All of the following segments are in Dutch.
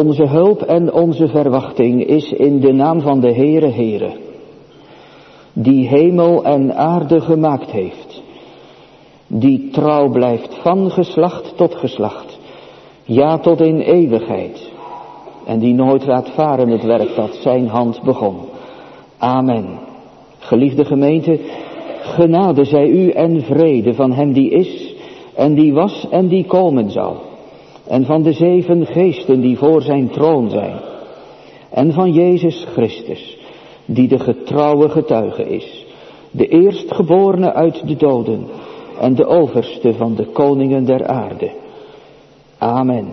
Onze hulp en onze verwachting is in de naam van de Heere, die hemel en aarde gemaakt heeft, die trouw blijft van geslacht tot geslacht, ja tot in eeuwigheid, en die nooit laat varen het werk dat zijn hand begon. Amen. Geliefde gemeente, genade zij u en vrede van hem die is en die was en die komen zal, en van de 7 geesten die voor zijn troon zijn, en van Jezus Christus, die de getrouwe getuige is, de eerstgeborene uit de doden en de overste van de koningen der aarde. Amen.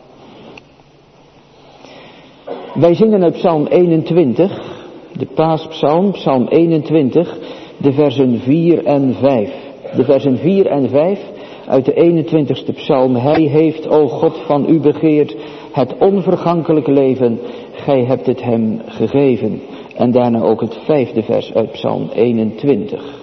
Wij zingen uit Psalm 21, de Paaspsalm, Psalm 21, de versen 4 en 5. De versen 4 en 5 uit de 21ste psalm. Hij heeft, o God, van u begeerd het onvergankelijk leven, gij hebt het hem gegeven. En daarna ook het 5e vers uit Psalm 21.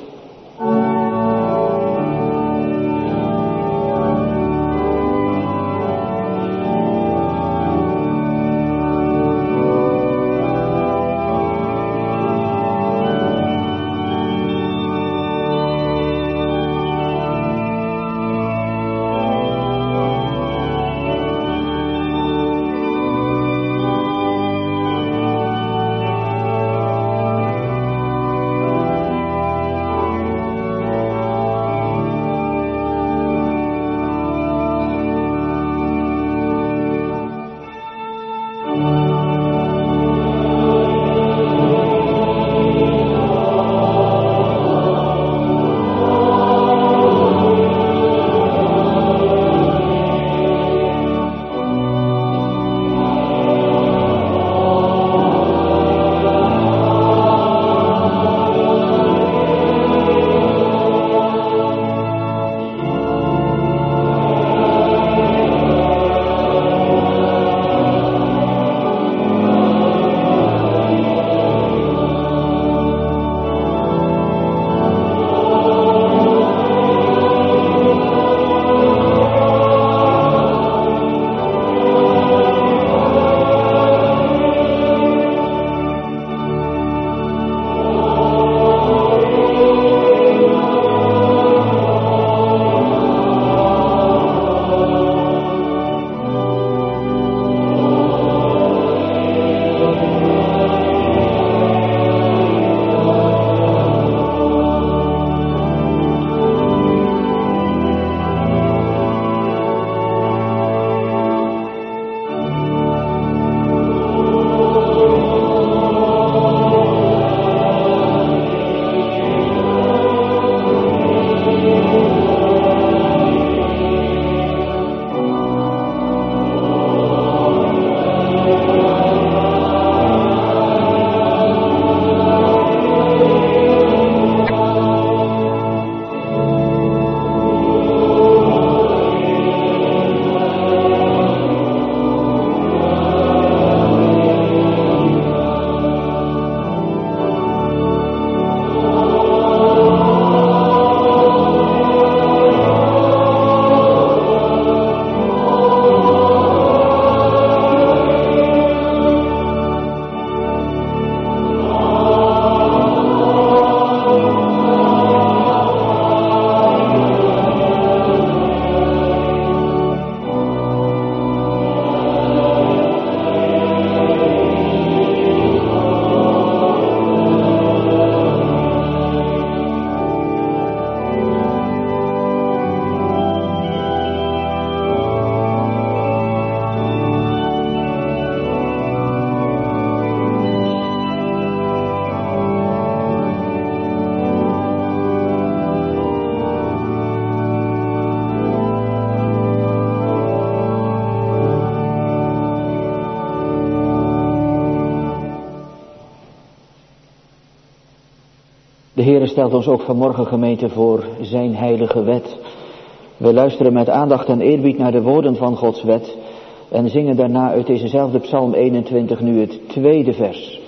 De Heere stelt ons ook vanmorgen, gemeente, voor zijn heilige wet. We luisteren met aandacht en eerbied naar de woorden van Gods wet en zingen daarna uit dezezelfde Psalm 21 nu het 2e vers.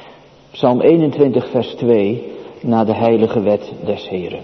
Psalm 21 vers 2, na de heilige wet des Heeren.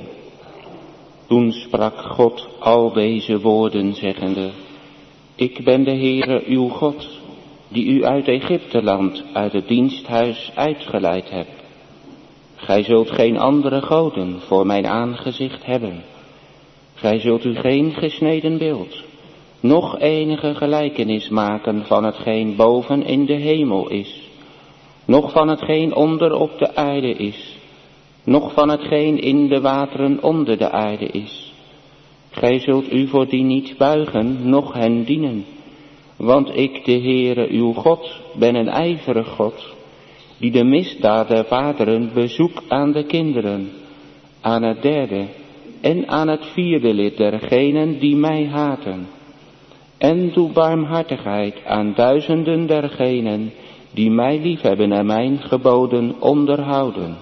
Toen sprak God al deze woorden zeggende: Ik ben de Heere uw God, die u uit Egypteland, uit het diensthuis uitgeleid hebt. Gij zult geen andere goden voor mijn aangezicht hebben. Gij zult u geen gesneden beeld, noch enige gelijkenis maken van hetgeen boven in de hemel is, noch van hetgeen onder op de aarde is, noch van hetgeen in de wateren onder de aarde is. Gij zult u voor die niet buigen, noch hen dienen, want ik, de Heere uw God, ben een ijverig God, die de misdaad der vaderen bezoekt aan de kinderen, aan het derde en aan het vierde lid dergenen die mij haten, en doe barmhartigheid aan duizenden dergenen die mij liefhebben en mijn geboden onderhouden.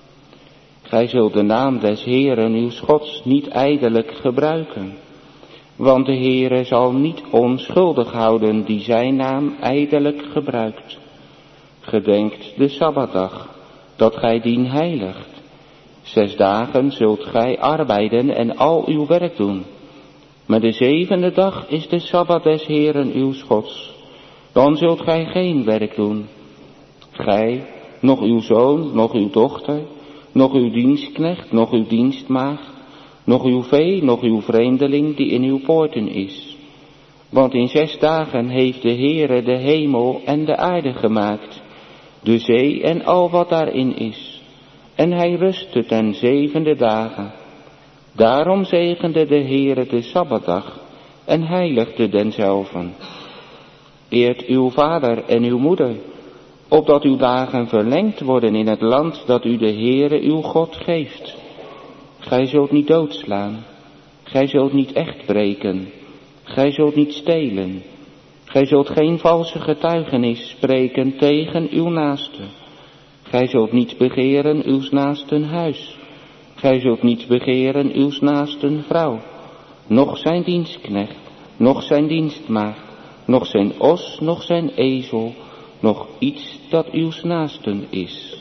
Gij zult de naam des Heeren uw Gods niet ijdelijk gebruiken, want de Heere zal niet onschuldig houden die zijn naam ijdelijk gebruikt. Gedenkt de Sabbatdag, dat gij dien heiligt. 6 dagen zult gij arbeiden en al uw werk doen. Maar de 7e dag is de Sabbat des Heeren uw Gods. Dan zult gij geen werk doen. Gij, noch uw zoon, noch uw dochter, noch uw dienstknecht, noch uw dienstmaagd, noch uw vee, noch uw vreemdeling die in uw poorten is. Want in 6 dagen heeft de Heere de hemel en de aarde gemaakt, de zee en al wat daarin is. En hij rustte ten 7e dagen. Daarom zegende de Heere de Sabbatdag en heiligde denzelven. Eert uw vader en uw moeder, opdat uw dagen verlengd worden in het land dat u de Heere uw God geeft. Gij zult niet doodslaan, gij zult niet echt breken, gij zult niet stelen, gij zult geen valse getuigenis spreken tegen uw naaste. Gij zult niet begeren uws naasten huis, gij zult niet begeren uws naasten vrouw, noch zijn dienstknecht, noch zijn dienstmaagd, noch zijn os, noch zijn ezel, noch iets dat uws naasten is.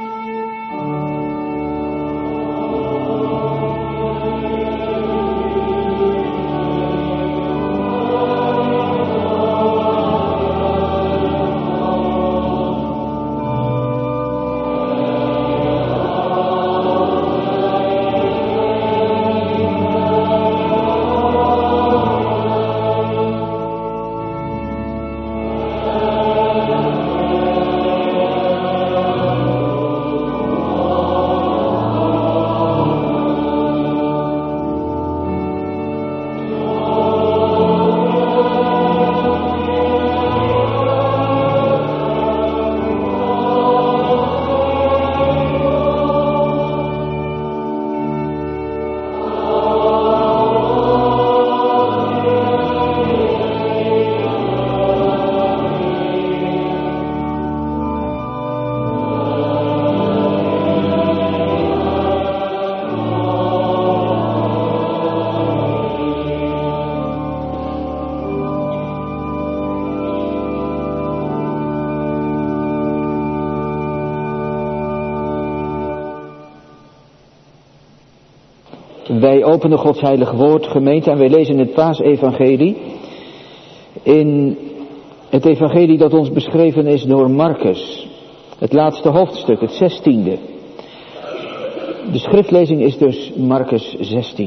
Wij openen Gods heilig woord, gemeente, en wij lezen het Paasevangelie. In het evangelie dat ons beschreven is door Marcus. Het laatste hoofdstuk, het 16e. De schriftlezing is dus Marcus 16.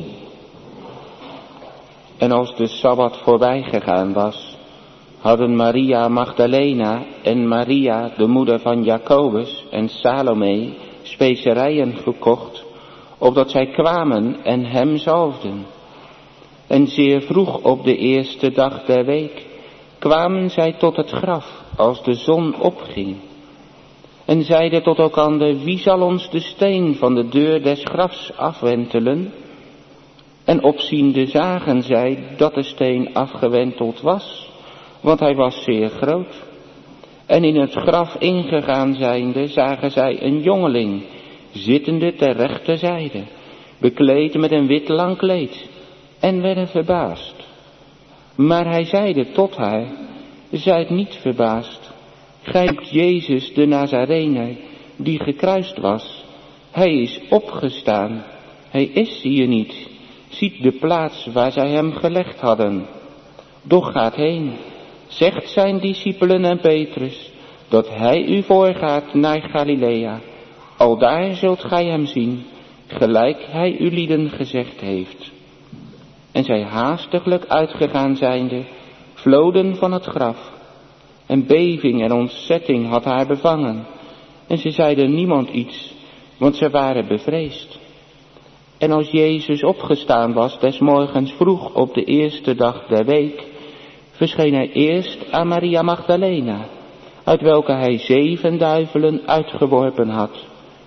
En als de Sabbat voorbij gegaan was, hadden Maria Magdalena en Maria, de moeder van Jacobus, en Salome specerijen gekocht, opdat zij kwamen en hem zalfden. En zeer vroeg op de eerste dag der week kwamen zij tot het graf, als de zon opging. En zeiden tot elkander, wie zal ons de steen van de deur des grafs afwentelen? En opziende zagen zij dat de steen afgewenteld was, want hij was zeer groot. En in het graf ingegaan zijnde, zagen zij een jongeling, zittende ter rechterzijde, bekleed met een wit lang kleed, en werden verbaasd. Maar hij zeide tot haar, zijt niet verbaasd, gij zoekt Jezus de Nazarener, die gekruist was. Hij is opgestaan, hij is hier niet, ziet de plaats waar zij hem gelegd hadden. Doch gaat heen zegt zijn discipelen en Petrus, dat hij u voorgaat naar Galilea. Aldaar zult gij hem zien, gelijk hij u lieden gezegd heeft. En zij haastiglijk uitgegaan zijnde, vloden van het graf. En beving en ontzetting had haar bevangen. En ze zeiden niemand iets, want ze waren bevreesd. En als Jezus opgestaan was des morgens vroeg op de eerste dag der week, verscheen hij eerst aan Maria Magdalena, uit welke hij 7 duivelen uitgeworpen had.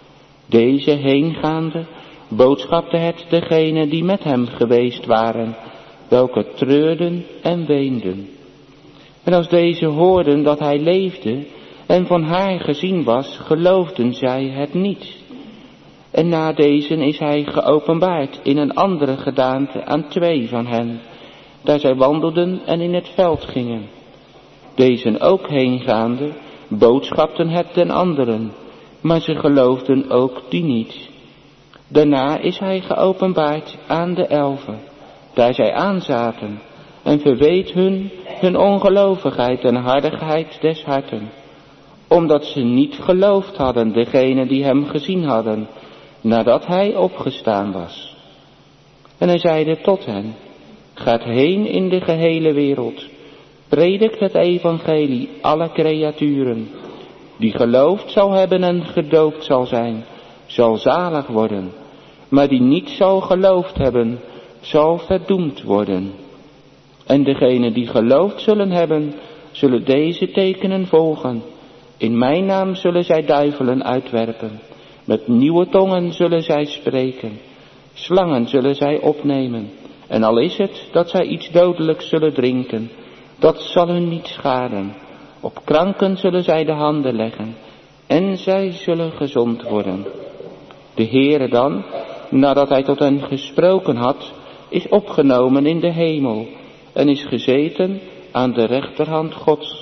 Deze heengaande boodschapte het degenen die met hem geweest waren, welke treurden en weenden. En als deze hoorden dat hij leefde en van haar gezien was, geloofden zij het niet. En na deze is hij geopenbaard in een andere gedaante aan 2 van hen, daar zij wandelden en in het veld gingen. Deze ook heengaande boodschapten het den anderen, maar ze geloofden ook die niet. Daarna is hij geopenbaard aan de 11, daar zij aanzaten, en verweet hun ongelovigheid en hardigheid des harten, omdat ze niet geloofd hadden degenen die hem gezien hadden, nadat hij opgestaan was. En hij zeide tot hen, gaat heen in de gehele wereld, predikt het evangelie alle creaturen. Die geloofd zal hebben en gedoopt zal zijn, zal zalig worden, maar die niet zal geloofd hebben, zal verdoemd worden. En degenen die geloofd zullen hebben, zullen deze tekenen volgen. In mijn naam zullen zij duivelen uitwerpen, met nieuwe tongen zullen zij spreken, slangen zullen zij opnemen, en al is het dat zij iets dodelijks zullen drinken, dat zal hun niet schaden. Op kranken zullen zij de handen leggen, en zij zullen gezond worden. De Heere dan, nadat hij tot hen gesproken had, is opgenomen in de hemel, en is gezeten aan de rechterhand Gods.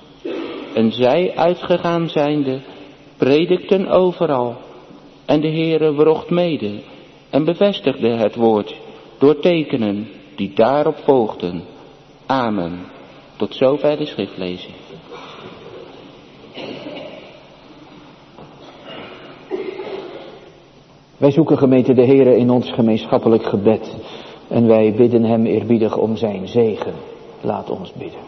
En zij uitgegaan zijnde, predikten overal, en de Heere wrocht mede, en bevestigde het woord, door tekenen die daarop volgden. Amen. Tot zover de schriftlezing. Wij zoeken, gemeente, de Heere in ons gemeenschappelijk gebed. En wij bidden hem eerbiedig om zijn zegen. Laat ons bidden.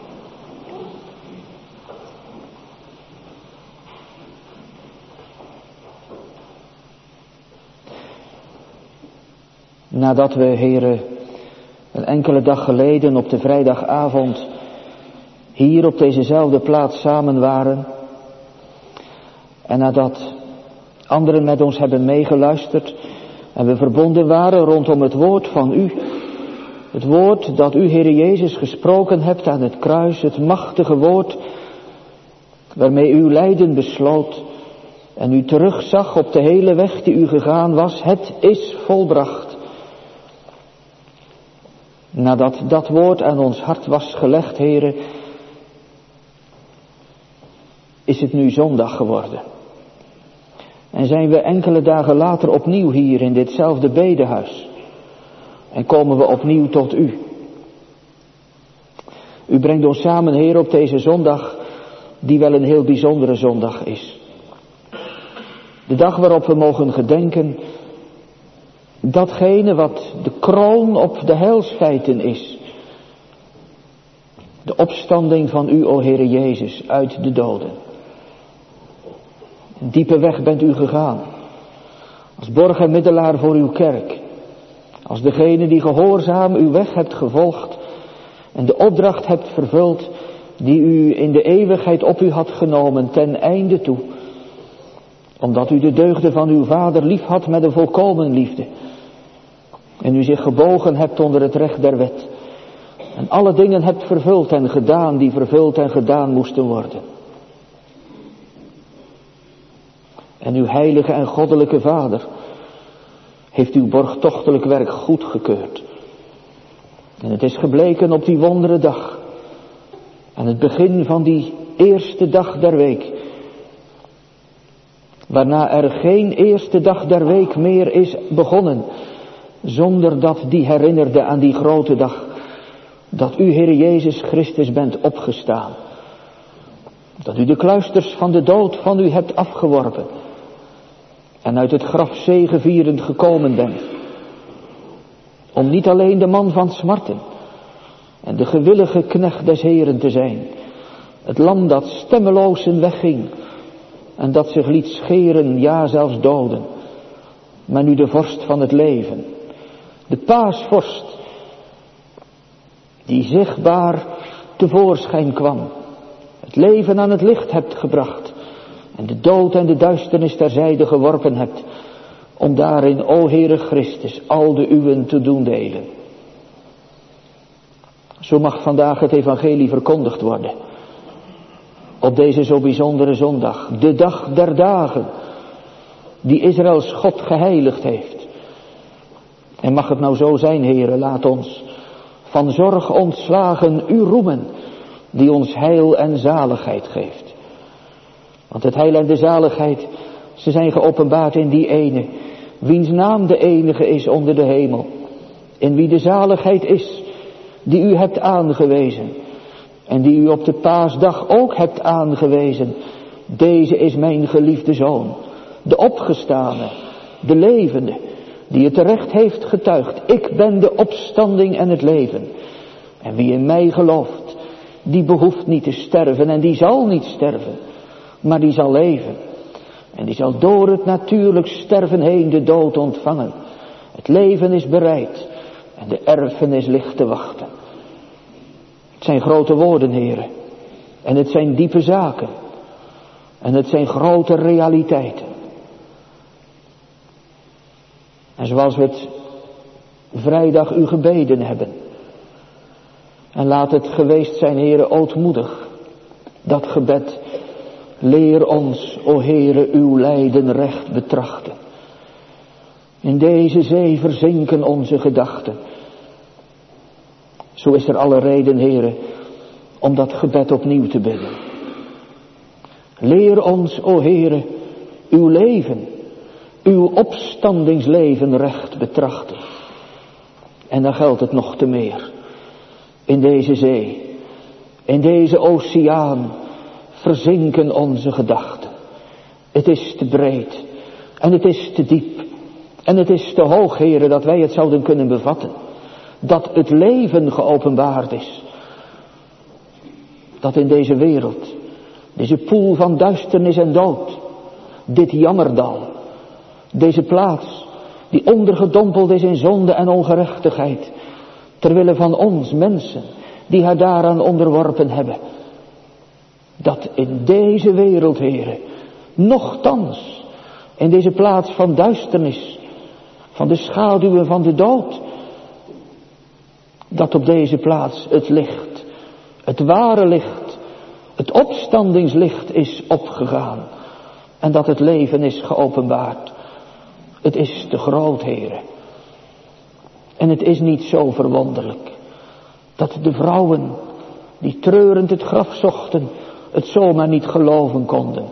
Nadat we, Heere, een enkele dag geleden op de vrijdagavond hier op dezezelfde plaats samen waren, en nadat anderen met ons hebben meegeluisterd en we verbonden waren rondom het woord van u, het woord dat u, Heere Jezus, gesproken hebt aan het kruis, het machtige woord waarmee u lijden besloot en u terugzag op de hele weg die u gegaan was, het is volbracht. Nadat dat woord aan ons hart was gelegd, Heere, is het nu zondag geworden. En zijn we enkele dagen later opnieuw hier in ditzelfde bedehuis. En komen we opnieuw tot u. U brengt ons samen, Heer, op deze zondag, die wel een heel bijzondere zondag is. De dag waarop we mogen gedenken datgene wat de kroon op de heilsfeiten is. De opstanding van u, o Heere Jezus, uit de doden. Een diepe weg bent u gegaan. Als borg en middelaar voor uw kerk. Als degene die gehoorzaam uw weg hebt gevolgd. En de opdracht hebt vervuld die u in de eeuwigheid op u had genomen ten einde toe. Omdat u de deugden van uw vader lief had met een volkomen liefde. En u zich gebogen hebt onder het recht der wet. En alle dingen hebt vervuld en gedaan die vervuld en gedaan moesten worden. En uw heilige en goddelijke Vader heeft uw borgtochtelijk werk goedgekeurd. En het is gebleken op die wondere dag, aan het begin van die eerste dag der week, waarna er geen eerste dag der week meer is begonnen, zonder dat die herinnerde aan die grote dag, dat u, Heere Jezus Christus, bent opgestaan. Dat u de kluisters van de dood van u hebt afgeworpen. En uit het graf zegevierend gekomen bent. Om niet alleen de man van smarten en de gewillige knecht des Heeren te zijn. Het lam dat stemmeloos zijn weg ging en dat zich liet scheren, ja zelfs doden. Maar nu de vorst van het leven, de paasvorst, die zichtbaar tevoorschijn kwam. Het leven aan het licht hebt gebracht en de dood en de duisternis terzijde geworpen hebt. Om daarin, o Heere Christus, al de uwen te doen delen. Zo mag vandaag het evangelie verkondigd worden. Op deze zo bijzondere zondag, de dag der dagen, die Israëls God geheiligd heeft. En mag het nou zo zijn, Heere, laat ons van zorg ontslagen u roemen, die ons heil en zaligheid geeft. Want het heil en de zaligheid, ze zijn geopenbaard in die ene, wiens naam de enige is onder de hemel. In wie de zaligheid is, die u hebt aangewezen. En die u op de paasdag ook hebt aangewezen. Deze is mijn geliefde zoon. De opgestane, de levende, die het terecht heeft getuigd. Ik ben de opstanding en het leven. En wie in mij gelooft, die behoeft niet te sterven en die zal niet sterven. Maar die zal leven. En die zal door het natuurlijk sterven heen de dood ontvangen. Het leven is bereid en de erfenis ligt te wachten. Het zijn grote woorden, heren. En het zijn diepe zaken. En het zijn grote realiteiten. En zoals we het vrijdag u gebeden hebben. En laat het geweest zijn, heren, ootmoedig. Dat gebed. Leer ons, o Heere, uw lijden recht betrachten. In deze zee verzinken onze gedachten. Zo is er alle reden, Heere, om dat gebed opnieuw te bidden. Leer ons, o Heere, uw leven, uw opstandingsleven recht betrachten. En dan geldt het nog te meer. In deze zee, in deze oceaan, verzinken onze gedachten. Het is te breed en het is te diep en het is te hoog, Heere, dat wij het zouden kunnen bevatten. Dat het leven geopenbaard is. Dat in deze wereld, deze poel van duisternis en dood, dit jammerdal, deze plaats die ondergedompeld is in zonde en ongerechtigheid, terwille van ons mensen die haar daaraan onderworpen hebben. Dat in deze wereld, Heere, nochtans, in deze plaats van duisternis, van de schaduwen van de dood, dat op deze plaats het licht, het ware licht, het opstandingslicht is opgegaan. En dat het leven is geopenbaard. Het is te groot, Heere. En het is niet zo verwonderlijk dat de vrouwen die treurend het graf zochten, het zomaar niet geloven konden.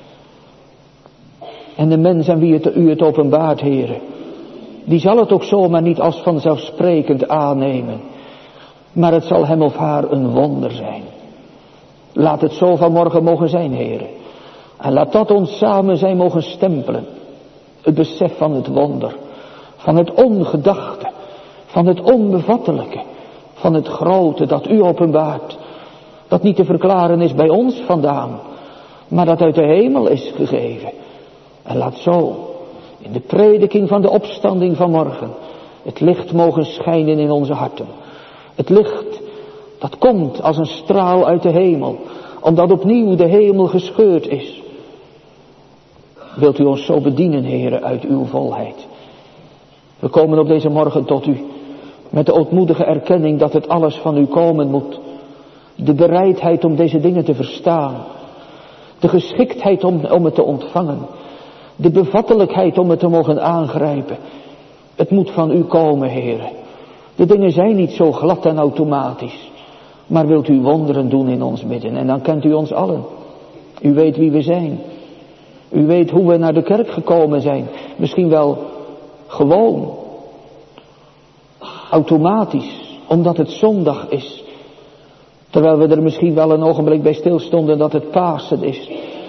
En de mens aan wie u het openbaart, Heere, die zal het ook zomaar niet als vanzelfsprekend aannemen. Maar het zal hem of haar een wonder zijn. Laat het zo vanmorgen mogen zijn, Heere. En laat dat ons samen zijn mogen stempelen. Het besef van het wonder. Van het ongedachte. Van het onbevattelijke. Van het grote dat u openbaart. Dat niet te verklaren is bij ons vandaan. Maar dat uit de hemel is gegeven. En laat zo in de prediking van de opstanding van morgen het licht mogen schijnen in onze harten. Het licht dat komt als een straal uit de hemel. Omdat opnieuw de hemel gescheurd is. Wilt u ons zo bedienen, Heere, uit uw volheid. We komen op deze morgen tot u. Met de ootmoedige erkenning dat het alles van u komen moet. De bereidheid om deze dingen te verstaan. De geschiktheid om het te ontvangen. De bevattelijkheid om het te mogen aangrijpen. Het moet van u komen, Heere. De dingen zijn niet zo glad en automatisch. Maar wilt u wonderen doen in ons midden. En dan kent u ons allen. U weet wie we zijn. U weet hoe we naar de kerk gekomen zijn. Misschien wel gewoon. Automatisch. omdat het zondag is. Terwijl we er misschien wel een ogenblik bij stilstonden dat het Pasen is.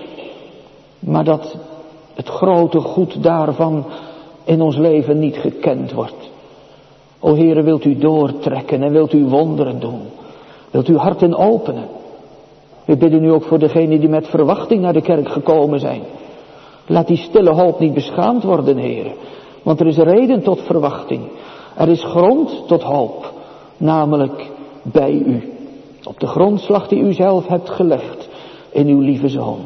Maar dat het grote goed daarvan in ons leven niet gekend wordt. O Heere, wilt u doortrekken en wilt u wonderen doen. Wilt u harten openen. We bidden u ook voor degenen die met verwachting naar de kerk gekomen zijn. Laat die stille hoop niet beschaamd worden, Heere. Want er is reden tot verwachting. Er is grond tot hoop. Namelijk bij u. Op de grondslag die u zelf hebt gelegd in uw lieve Zoon.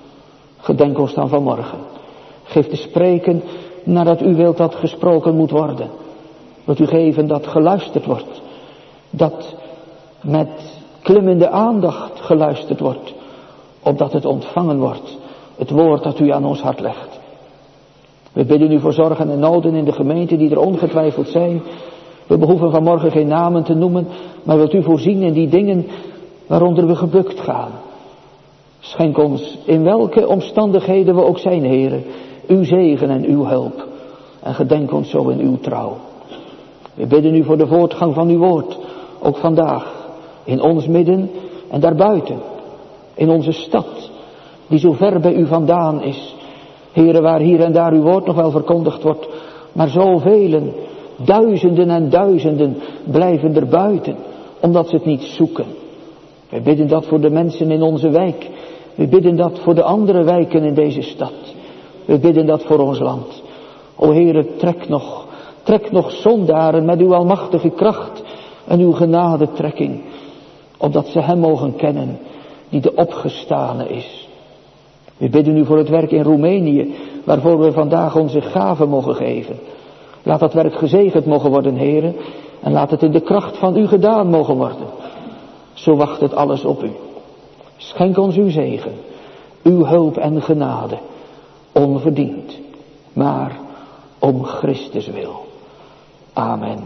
Gedenk ons dan vanmorgen. Geef te spreken nadat u wilt dat gesproken moet worden. Wilt u geven dat geluisterd wordt. Dat met klimmende aandacht geluisterd wordt. Opdat het ontvangen wordt. Het woord dat u aan ons hart legt. We bidden u voor zorgen en noden in de gemeente die er ongetwijfeld zijn. We behoeven vanmorgen geen namen te noemen. Maar wilt u voorzien in die dingen waaronder we gebukt gaan. Schenk ons in welke omstandigheden we ook zijn, Heere. Uw zegen en uw hulp. En gedenk ons zo in uw trouw. We bidden u voor de voortgang van uw woord. Ook vandaag. In ons midden en daarbuiten. In onze stad. Die zo ver bij u vandaan is. Heere, waar hier en daar uw woord nog wel verkondigd wordt. Maar zoveel, duizenden en duizenden blijven er buiten. Omdat ze het niet zoeken. We bidden dat voor de mensen in onze wijk. We bidden dat voor de andere wijken in deze stad. We bidden dat voor ons land. O Heere, trek nog zondaren met uw almachtige kracht en uw genadetrekking. Opdat ze hem mogen kennen die de opgestane is. We bidden u voor het werk in Roemenië, waarvoor we vandaag onze gaven mogen geven. Laat dat werk gezegend mogen worden, Heere, en laat het in de kracht van u gedaan mogen worden. Zo wacht het alles op u. Schenk ons uw zegen, uw hulp en genade, onverdiend, maar om Christus wil. Amen.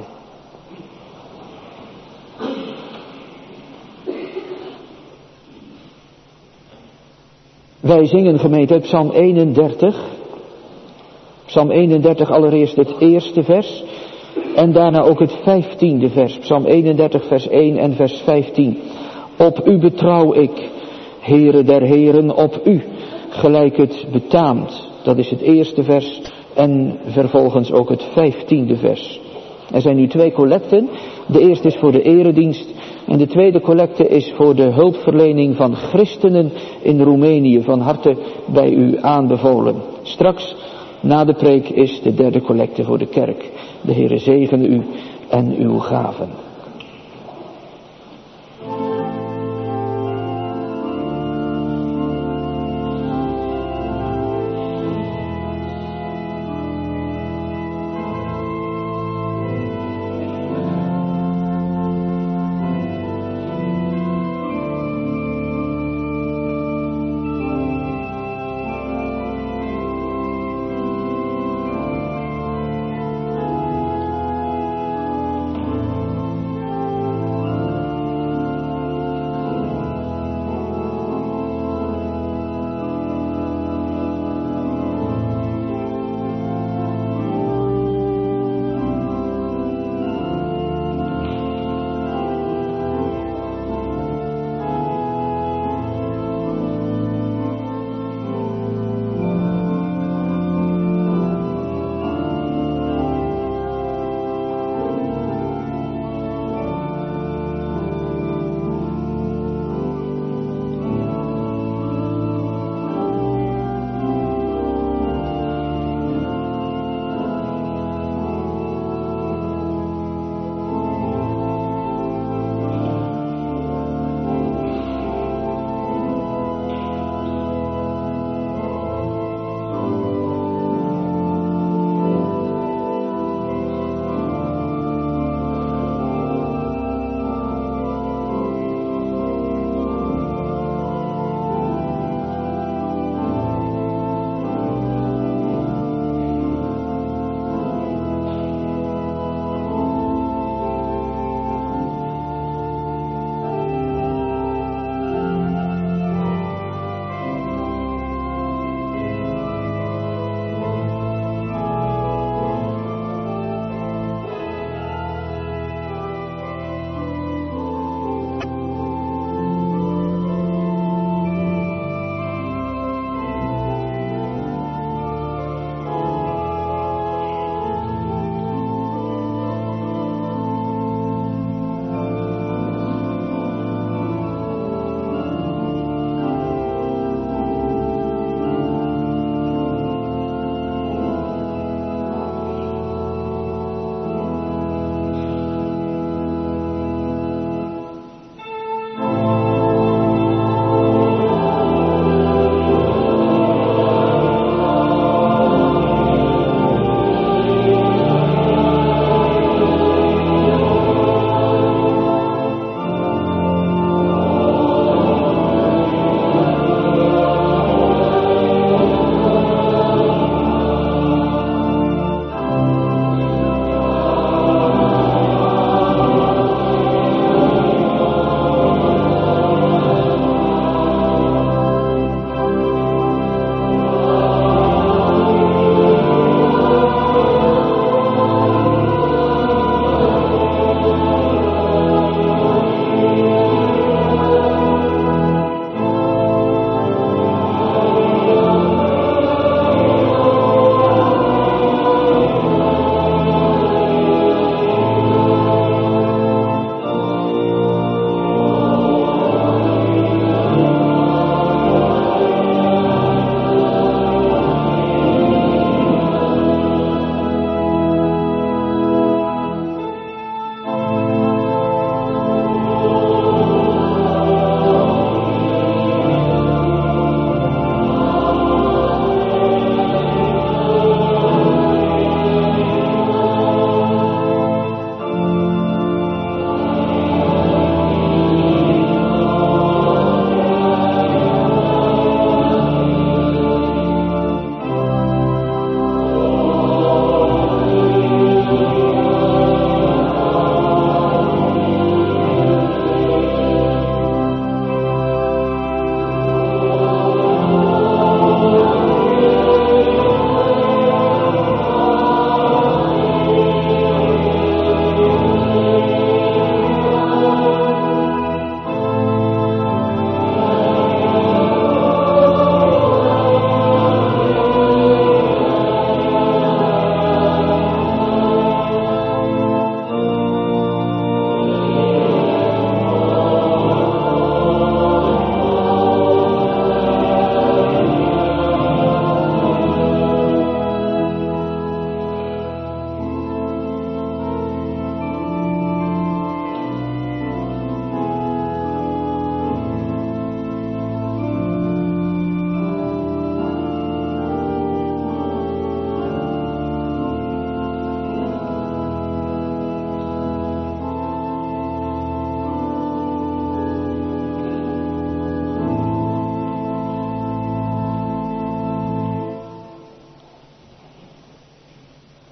Wij zingen, gemeente, uit Psalm 31. Psalm 31 allereerst het eerste vers en daarna ook het 15e vers. Psalm 31 vers 1 en vers 15. Op u betrouw ik, Heere der heren, op u, gelijk het betaamt. Dat is het eerste vers en vervolgens ook het 15e vers. Er zijn nu 2 collecten. De eerste is voor de eredienst en de tweede collecte is voor de hulpverlening van christenen in Roemenië. Van harte bij u aanbevolen. Straks, na de preek, is de derde collecte voor de kerk. De Heere zegene u en uw gaven.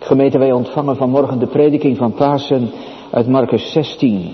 Gemeente, wij ontvangen vanmorgen de prediking van Pasen uit Marcus 16.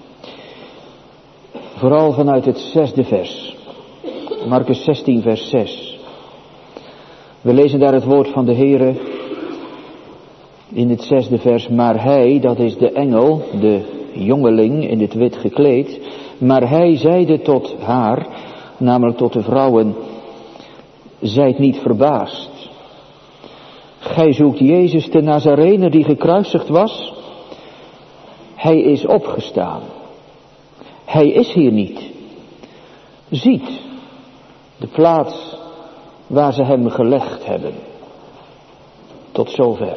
Vooral vanuit het 6e vers. Marcus 16 vers 6. We lezen daar het woord van de Heere in het 6e vers. Maar hij, dat is de engel, de jongeling in het wit gekleed. Maar hij zeide tot haar, namelijk tot de vrouwen, zijt niet verbaasd. Gij zoekt Jezus de Nazarener die gekruisigd was. Hij is opgestaan. Hij is hier niet. Ziet de plaats waar ze hem gelegd hebben. Tot zover.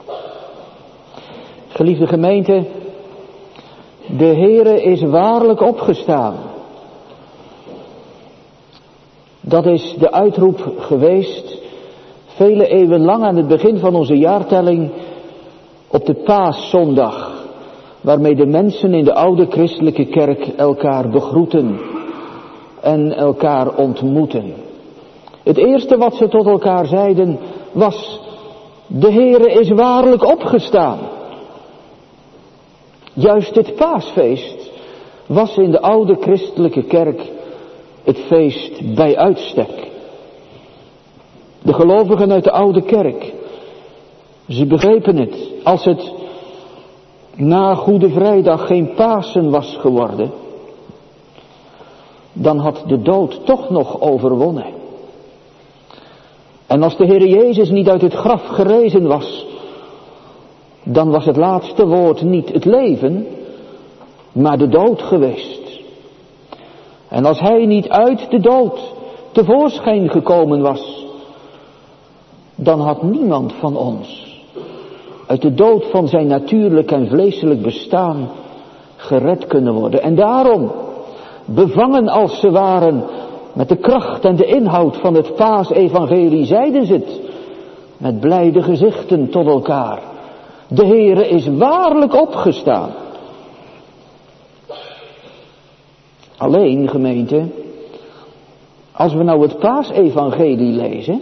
Geliefde gemeente, de Heere is waarlijk opgestaan. Dat is de uitroep geweest, vele eeuwen lang aan het begin van onze jaartelling, op de Paaszondag, waarmee de mensen in de oude christelijke kerk elkaar begroeten en elkaar ontmoeten. Het eerste wat ze tot elkaar zeiden was, de Heere is waarlijk opgestaan. Juist het Paasfeest was in de oude christelijke kerk het feest bij uitstek. De gelovigen uit de oude kerk, ze begrepen het. Als het na Goede Vrijdag geen Pasen was geworden, dan had de dood toch nog overwonnen. En als de Heer Jezus niet uit het graf gerezen was, dan was het laatste woord niet het leven, maar de dood geweest. En als hij niet uit de dood tevoorschijn gekomen was, dan had niemand van ons uit de dood van zijn natuurlijk en vleeselijk bestaan gered kunnen worden. En daarom, bevangen als ze waren met de kracht en de inhoud van het Paasevangelie, zeiden ze het met blijde gezichten tot elkaar. De Heere is waarlijk opgestaan. Alleen, gemeente, als we nou het Paasevangelie lezen,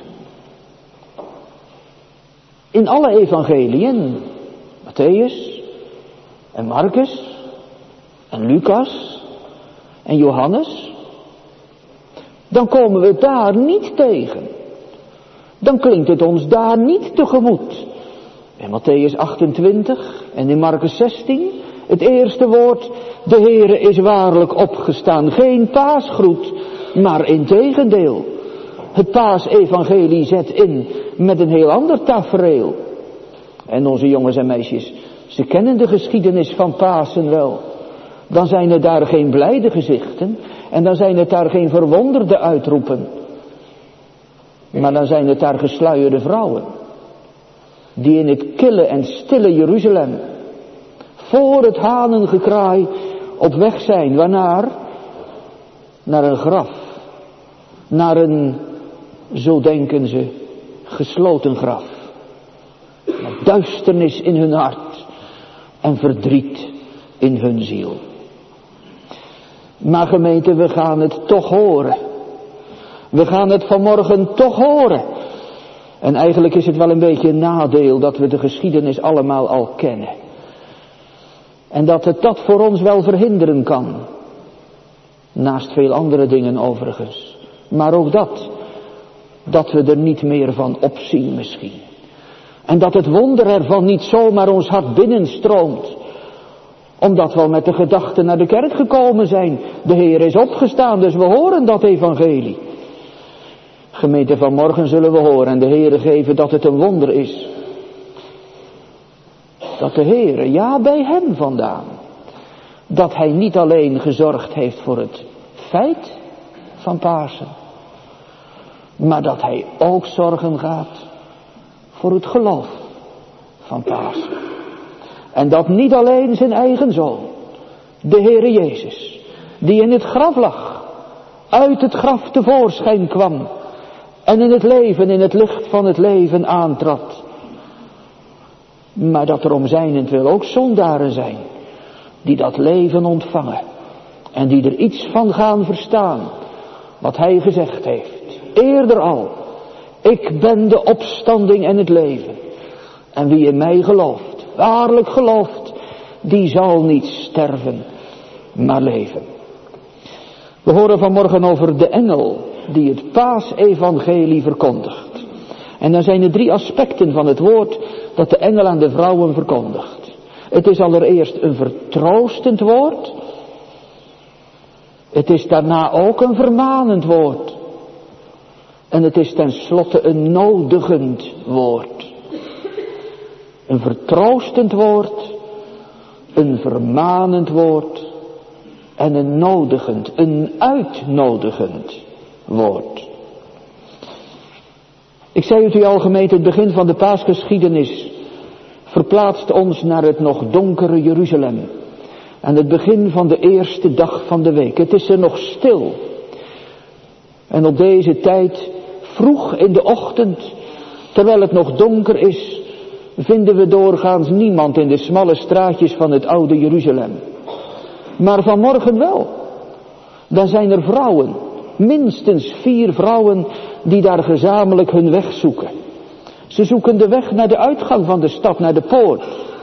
in alle evangeliën, Mattheüs en Marcus en Lucas en Johannes, dan komen we het daar niet tegen. Dan klinkt het ons daar niet tegemoet. In Mattheüs 28 en in Marcus 16, het eerste woord, de Heere is waarlijk opgestaan. Geen paasgroet, maar integendeel. Het Paasevangelie zet in met een heel ander tafereel. En onze jongens en meisjes, ze kennen de geschiedenis van Pasen wel. Dan zijn er daar geen blijde gezichten en dan zijn het daar geen verwonderde uitroepen. Maar dan zijn het daar gesluierde vrouwen, die in het kille en stille Jeruzalem voor het hanengekraai op weg zijn. Waarnaar? Naar een graf. Naar een, zo denken ze, gesloten graf. Met duisternis in hun hart en verdriet in hun ziel. Maar gemeente, we gaan het toch horen. We gaan het vanmorgen toch horen. En eigenlijk is het wel een beetje een nadeel dat we de geschiedenis allemaal al kennen. En dat het dat voor ons wel verhinderen kan. Naast veel andere dingen overigens. Maar ook dat we er niet meer van opzien misschien. En dat het wonder ervan niet zomaar ons hart binnenstroomt. Omdat we al met de gedachte naar de kerk gekomen zijn. De Heer is opgestaan, dus we horen dat evangelie. Gemeente, vanmorgen zullen we horen en de Heere geven dat het een wonder is. Dat de Heere, ja bij hem vandaan, dat hij niet alleen gezorgd heeft voor het feit van Pasen, maar dat hij ook zorgen gaat voor het geloof van Pasen. En dat niet alleen zijn eigen zoon, de Heere Jezus, die in het graf lag, uit het graf tevoorschijn kwam en in het leven, in het licht van het leven aantrad. Maar dat er om zijnentwil ook zondaren zijn, die dat leven ontvangen en die er iets van gaan verstaan, wat hij gezegd heeft. Eerder al, ik ben de opstanding en het leven. En wie in mij gelooft, waarlijk gelooft, die zal niet sterven, maar leven. We horen vanmorgen over de engel die het paasevangelie verkondigt. En dan zijn er 3 aspecten van het woord dat de engel aan de vrouwen verkondigt. Het is allereerst een vertroostend woord. Het is daarna ook een vermanend woord. En het is tenslotte een nodigend woord. Een vertroostend woord, een vermanend woord en een nodigend, een uitnodigend woord. Ik zei het u al, gemeente, het begin van de paasgeschiedenis verplaatst ons naar het nog donkere Jeruzalem. En het begin van de eerste dag van de week. Het is er nog stil. En op deze tijd, vroeg in de ochtend, terwijl het nog donker is, vinden we doorgaans niemand in de smalle straatjes van het oude Jeruzalem. Maar vanmorgen wel. Dan zijn er vrouwen, minstens 4 vrouwen, die daar gezamenlijk hun weg zoeken. Ze zoeken de weg naar de uitgang van de stad, naar de poort.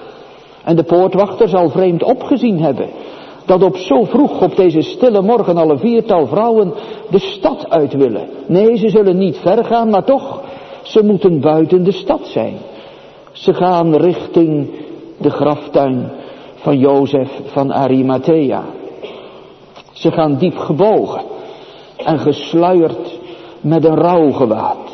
En de poortwachter zal vreemd opgezien hebben dat op zo vroeg op deze stille morgen al een 4-tal vrouwen de stad uit willen. Nee, ze zullen niet ver gaan, maar toch, ze moeten buiten de stad zijn. Ze gaan richting de graftuin van Jozef van Arimathea. Ze gaan diep gebogen en gesluierd met een rouwgewaad.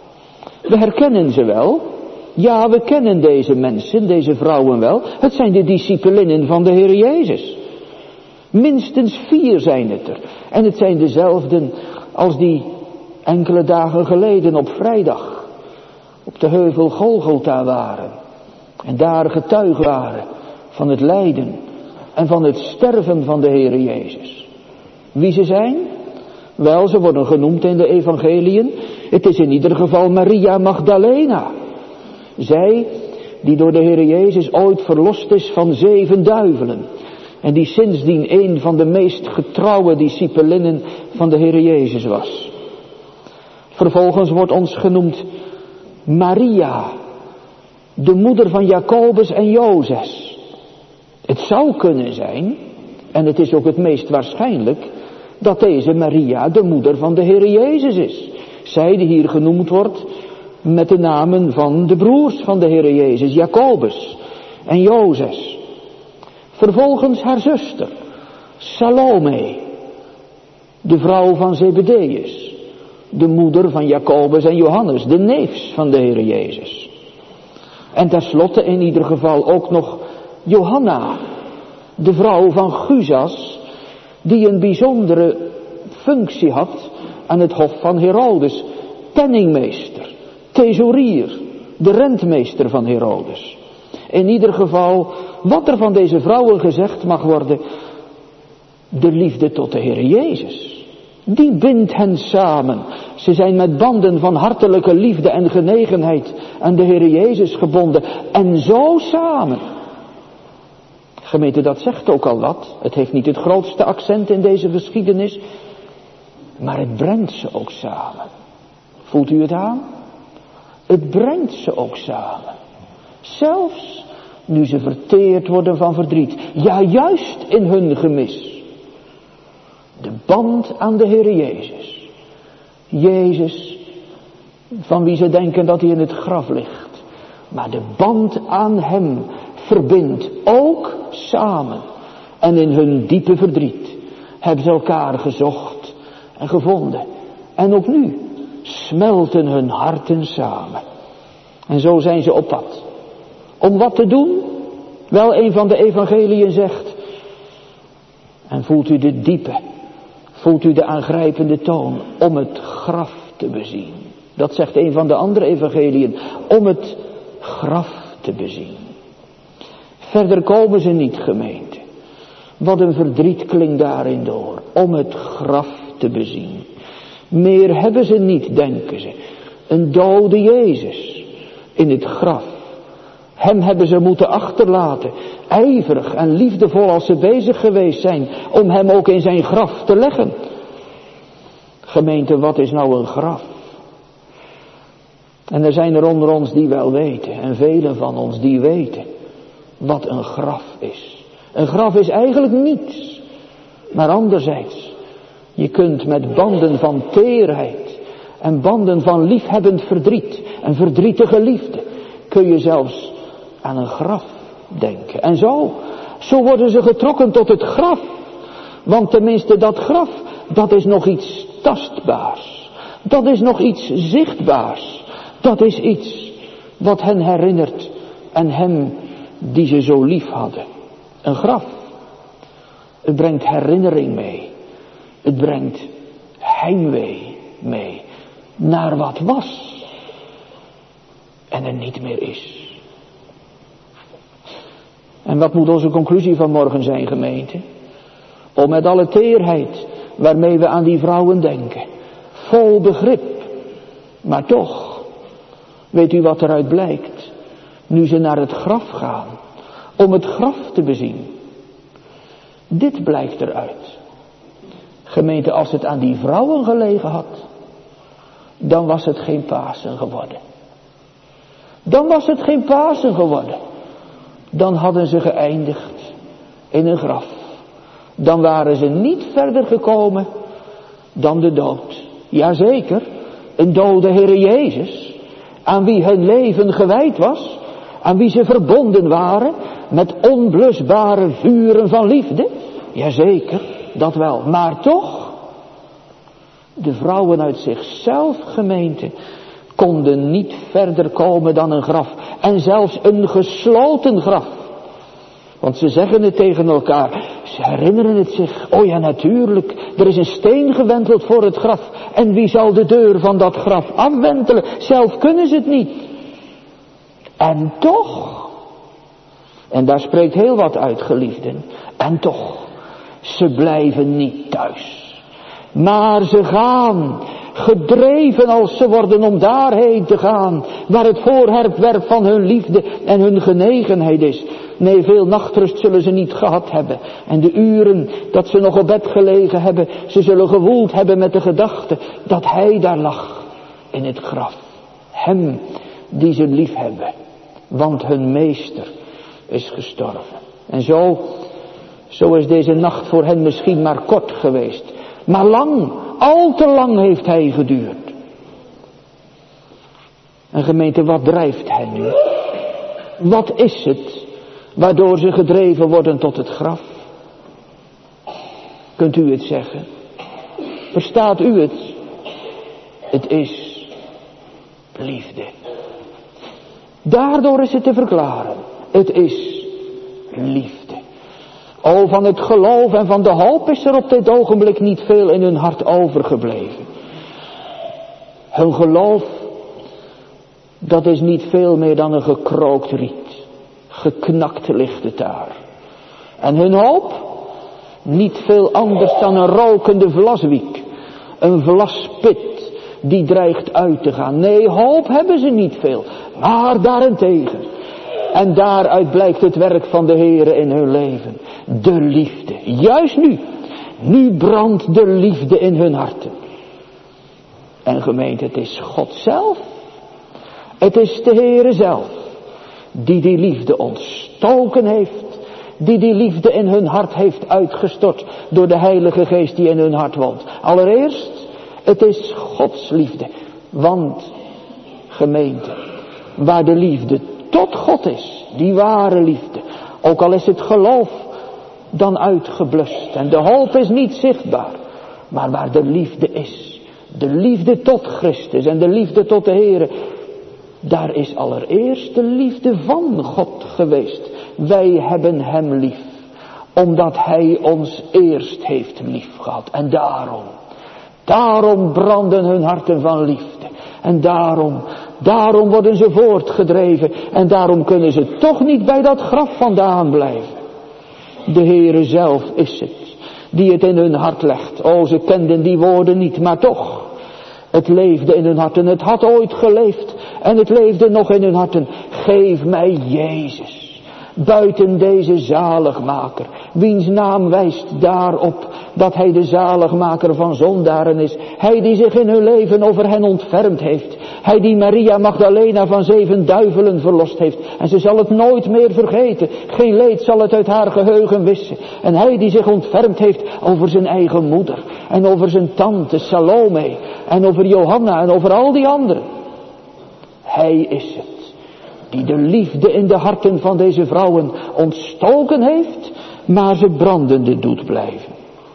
We herkennen ze wel. Ja, we kennen deze mensen, deze vrouwen wel. Het zijn de discipelinnen van de Heer Jezus. Minstens 4 zijn het er. En het zijn dezelfden als die enkele dagen geleden op vrijdag op de heuvel Golgotha waren. En daar getuigen waren van het lijden en van het sterven van de Heer Jezus. Wie ze zijn? Wel, ze worden genoemd in de evangeliën. Het is in ieder geval Maria Magdalena. Zij die door de Heer Jezus ooit verlost is van 7 duivelen. En die sindsdien een van de meest getrouwe discipelinnen van de Heer Jezus was. Vervolgens wordt ons genoemd Maria, de moeder van Jacobus en Jozes. Het zou kunnen zijn, en het is ook het meest waarschijnlijk, dat deze Maria de moeder van de Heer Jezus is. Zij die hier genoemd wordt met de namen van de broers van de Heer Jezus, Jacobus en Jozes. Vervolgens haar zuster, Salome, de vrouw van Zebedeus, de moeder van Jacobus en Johannes, de neefs van de Heer Jezus. En tenslotte in ieder geval ook nog Johanna, de vrouw van Guzas, die een bijzondere functie had aan het hof van Herodes, penningmeester, thesaurier, de rentmeester van Herodes. In ieder geval, wat er van deze vrouwen gezegd mag worden, de liefde tot de Heer Jezus, die bindt hen samen. Ze zijn met banden van hartelijke liefde en genegenheid aan de Heer Jezus gebonden. En zo samen. Gemeente, dat zegt ook al wat. Het heeft niet het grootste accent in deze geschiedenis, maar het brengt ze ook samen. Voelt u het aan? Het brengt ze ook samen. Zelfs nu ze verteerd worden van verdriet. Ja, juist in hun gemis. De band aan de Heer Jezus. Jezus, van wie ze denken dat hij in het graf ligt. Maar de band aan hem verbindt ook samen. En in hun diepe verdriet hebben ze elkaar gezocht en gevonden. En ook nu smelten hun harten samen. En zo zijn ze op pad. Om wat te doen? Wel, een van de evangeliën zegt. En voelt u de diepe, voelt u de aangrijpende toon, om het graf te bezien. Dat zegt een van de andere evangeliën, om het graf te bezien. Verder komen ze niet, gemeente. Wat een verdriet klinkt daarin door, om het graf te bezien. Meer hebben ze niet, denken ze. Een dode Jezus in het graf. Hem hebben ze moeten achterlaten, ijverig en liefdevol als ze bezig geweest zijn om hem ook in zijn graf te leggen. Gemeente, wat is nou een graf? En er zijn er onder ons die wel weten, en velen van ons die weten, wat een graf is. Een graf is eigenlijk niets. Maar anderzijds, je kunt met banden van teerheid en banden van liefhebbend verdriet en verdrietige liefde, kun je zelfs aan een graf denken. En zo worden ze getrokken tot het graf. Want tenminste dat graf, dat is nog iets tastbaars. Dat is nog iets zichtbaars. Dat is iets wat hen herinnert aan hem die ze zo lief hadden. Een graf. Het brengt herinnering mee. Het brengt heimwee mee. Naar wat was. En er niet meer is. En wat moet onze conclusie van morgen zijn, gemeente? Om met alle teerheid waarmee we aan die vrouwen denken. Vol begrip. Maar toch, weet u wat eruit blijkt? Nu ze naar het graf gaan. Om het graf te bezien. Dit blijkt eruit. Gemeente, als het aan die vrouwen gelegen had, dan was het geen Pasen geworden. Dan was het geen Pasen geworden. Dan hadden ze geëindigd in een graf. Dan waren ze niet verder gekomen dan de dood. Jazeker, een dode Heere Jezus, aan wie hun leven gewijd was, aan wie ze verbonden waren met onblusbare vuren van liefde. Jazeker, dat wel. Maar toch, de vrouwen uit zichzelf, gemeente, konden niet verder komen dan een graf. En zelfs een gesloten graf. Want ze zeggen het tegen elkaar. Ze herinneren het zich. Oh ja, natuurlijk. Er is een steen gewenteld voor het graf. En wie zal de deur van dat graf afwentelen? Zelf kunnen ze het niet. En toch. En daar spreekt heel wat uit, geliefden. En toch. Ze blijven niet thuis. Maar ze gaan. Gedreven als ze worden om daarheen te gaan. Waar het voorwerp van hun liefde en hun genegenheid is. Nee, veel nachtrust zullen ze niet gehad hebben. En de uren dat ze nog op bed gelegen hebben. Ze zullen gewoeld hebben met de gedachte dat hij daar lag. In het graf. Hem die ze lief hebben. Want hun meester is gestorven. En zo is deze nacht voor hen misschien maar kort geweest. Maar lang, al te lang heeft hij geduurd. En gemeente, wat drijft hen nu? Wat is het waardoor ze gedreven worden tot het graf? Kunt u het zeggen? Verstaat u het? Het is liefde. Daardoor is het te verklaren. Het is liefde. O, van het geloof en van de hoop is er op dit ogenblik niet veel in hun hart overgebleven. Hun geloof, dat is niet veel meer dan een gekrookt riet. Geknakt ligt het daar. En hun hoop, niet veel anders dan een rokende vlaswiek. Een vlaspit die dreigt uit te gaan. Nee, hoop hebben ze niet veel. Maar daarentegen. En daaruit blijkt het werk van de Heere in hun leven. De liefde. Juist nu. Nu brandt de liefde in hun harten. En gemeente, het is God zelf. Het is de Heere zelf. Die liefde ontstoken heeft. Die liefde in hun hart heeft uitgestort. Door de Heilige Geest die in hun hart woont. Allereerst, het is Gods liefde. Want, gemeente, waar de liefde tot God is, die ware liefde, ook al is het geloof dan uitgeblust en de hoop is niet zichtbaar, maar waar de liefde is, de liefde tot Christus en de liefde tot de Heere, daar is allereerst de liefde van God geweest. Wij hebben hem lief, omdat hij ons eerst heeft lief gehad. En daarom branden hun harten van liefde. En daarom worden ze voortgedreven. En daarom kunnen ze toch niet bij dat graf vandaan blijven. De Heere zelf is het, die het in hun hart legt. O, ze kenden die woorden niet, maar toch. Het leefde in hun harten. Het had ooit geleefd. En het leefde nog in hun harten. Geef mij Jezus. Buiten deze zaligmaker. Wiens naam wijst daarop dat hij de zaligmaker van zondaren is. Hij die zich in hun leven over hen ontfermd heeft. Hij die Maria Magdalena van 7 duivelen verlost heeft. En ze zal het nooit meer vergeten. Geen leed zal het uit haar geheugen wissen. En hij die zich ontfermd heeft over zijn eigen moeder. En over zijn tante Salome. En over Johanna en over al die anderen. Hij is het die de liefde in de harten van deze vrouwen ontstoken heeft. Maar ze brandende doet blijven.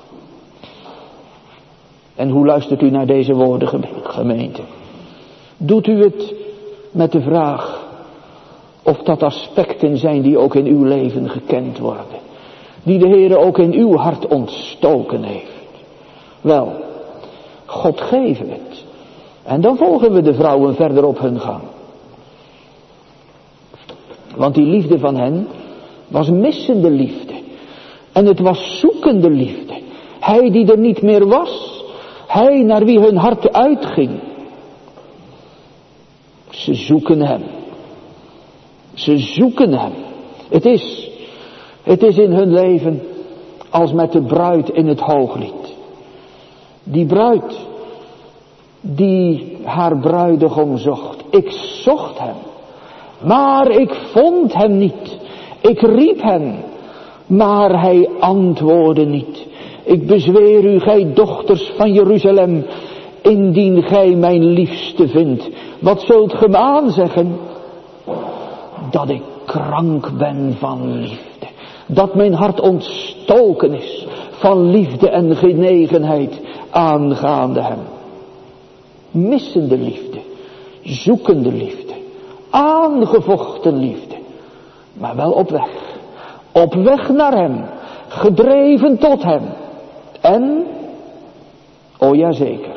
En hoe luistert u naar deze woorden, gemeente? Doet u het met de vraag of dat aspecten zijn die ook in uw leven gekend worden. Die de Heere ook in uw hart ontstoken heeft. Wel, God geeft het. En dan volgen we de vrouwen verder op hun gang. Want die liefde van hen was missende liefde. En het was zoekende liefde. Hij die er niet meer was. Hij naar wie hun hart uitging. Ze zoeken hem. Ze zoeken hem. Het is in hun leven als met de bruid in het hooglied. Die bruid die haar bruidegom zocht. Ik zocht hem. Maar ik vond hem niet. Ik riep hem. Maar hij antwoordde niet. Ik bezweer u, gij dochters van Jeruzalem, indien gij mijn liefste vindt. Wat zult ge me aanzeggen? Dat ik krank ben van liefde. Dat mijn hart ontstoken is van liefde en genegenheid aangaande hem. Missende liefde, zoekende liefde, aangevochten liefde. Maar wel op weg. Op weg naar hem, gedreven tot hem. En, o ja zeker,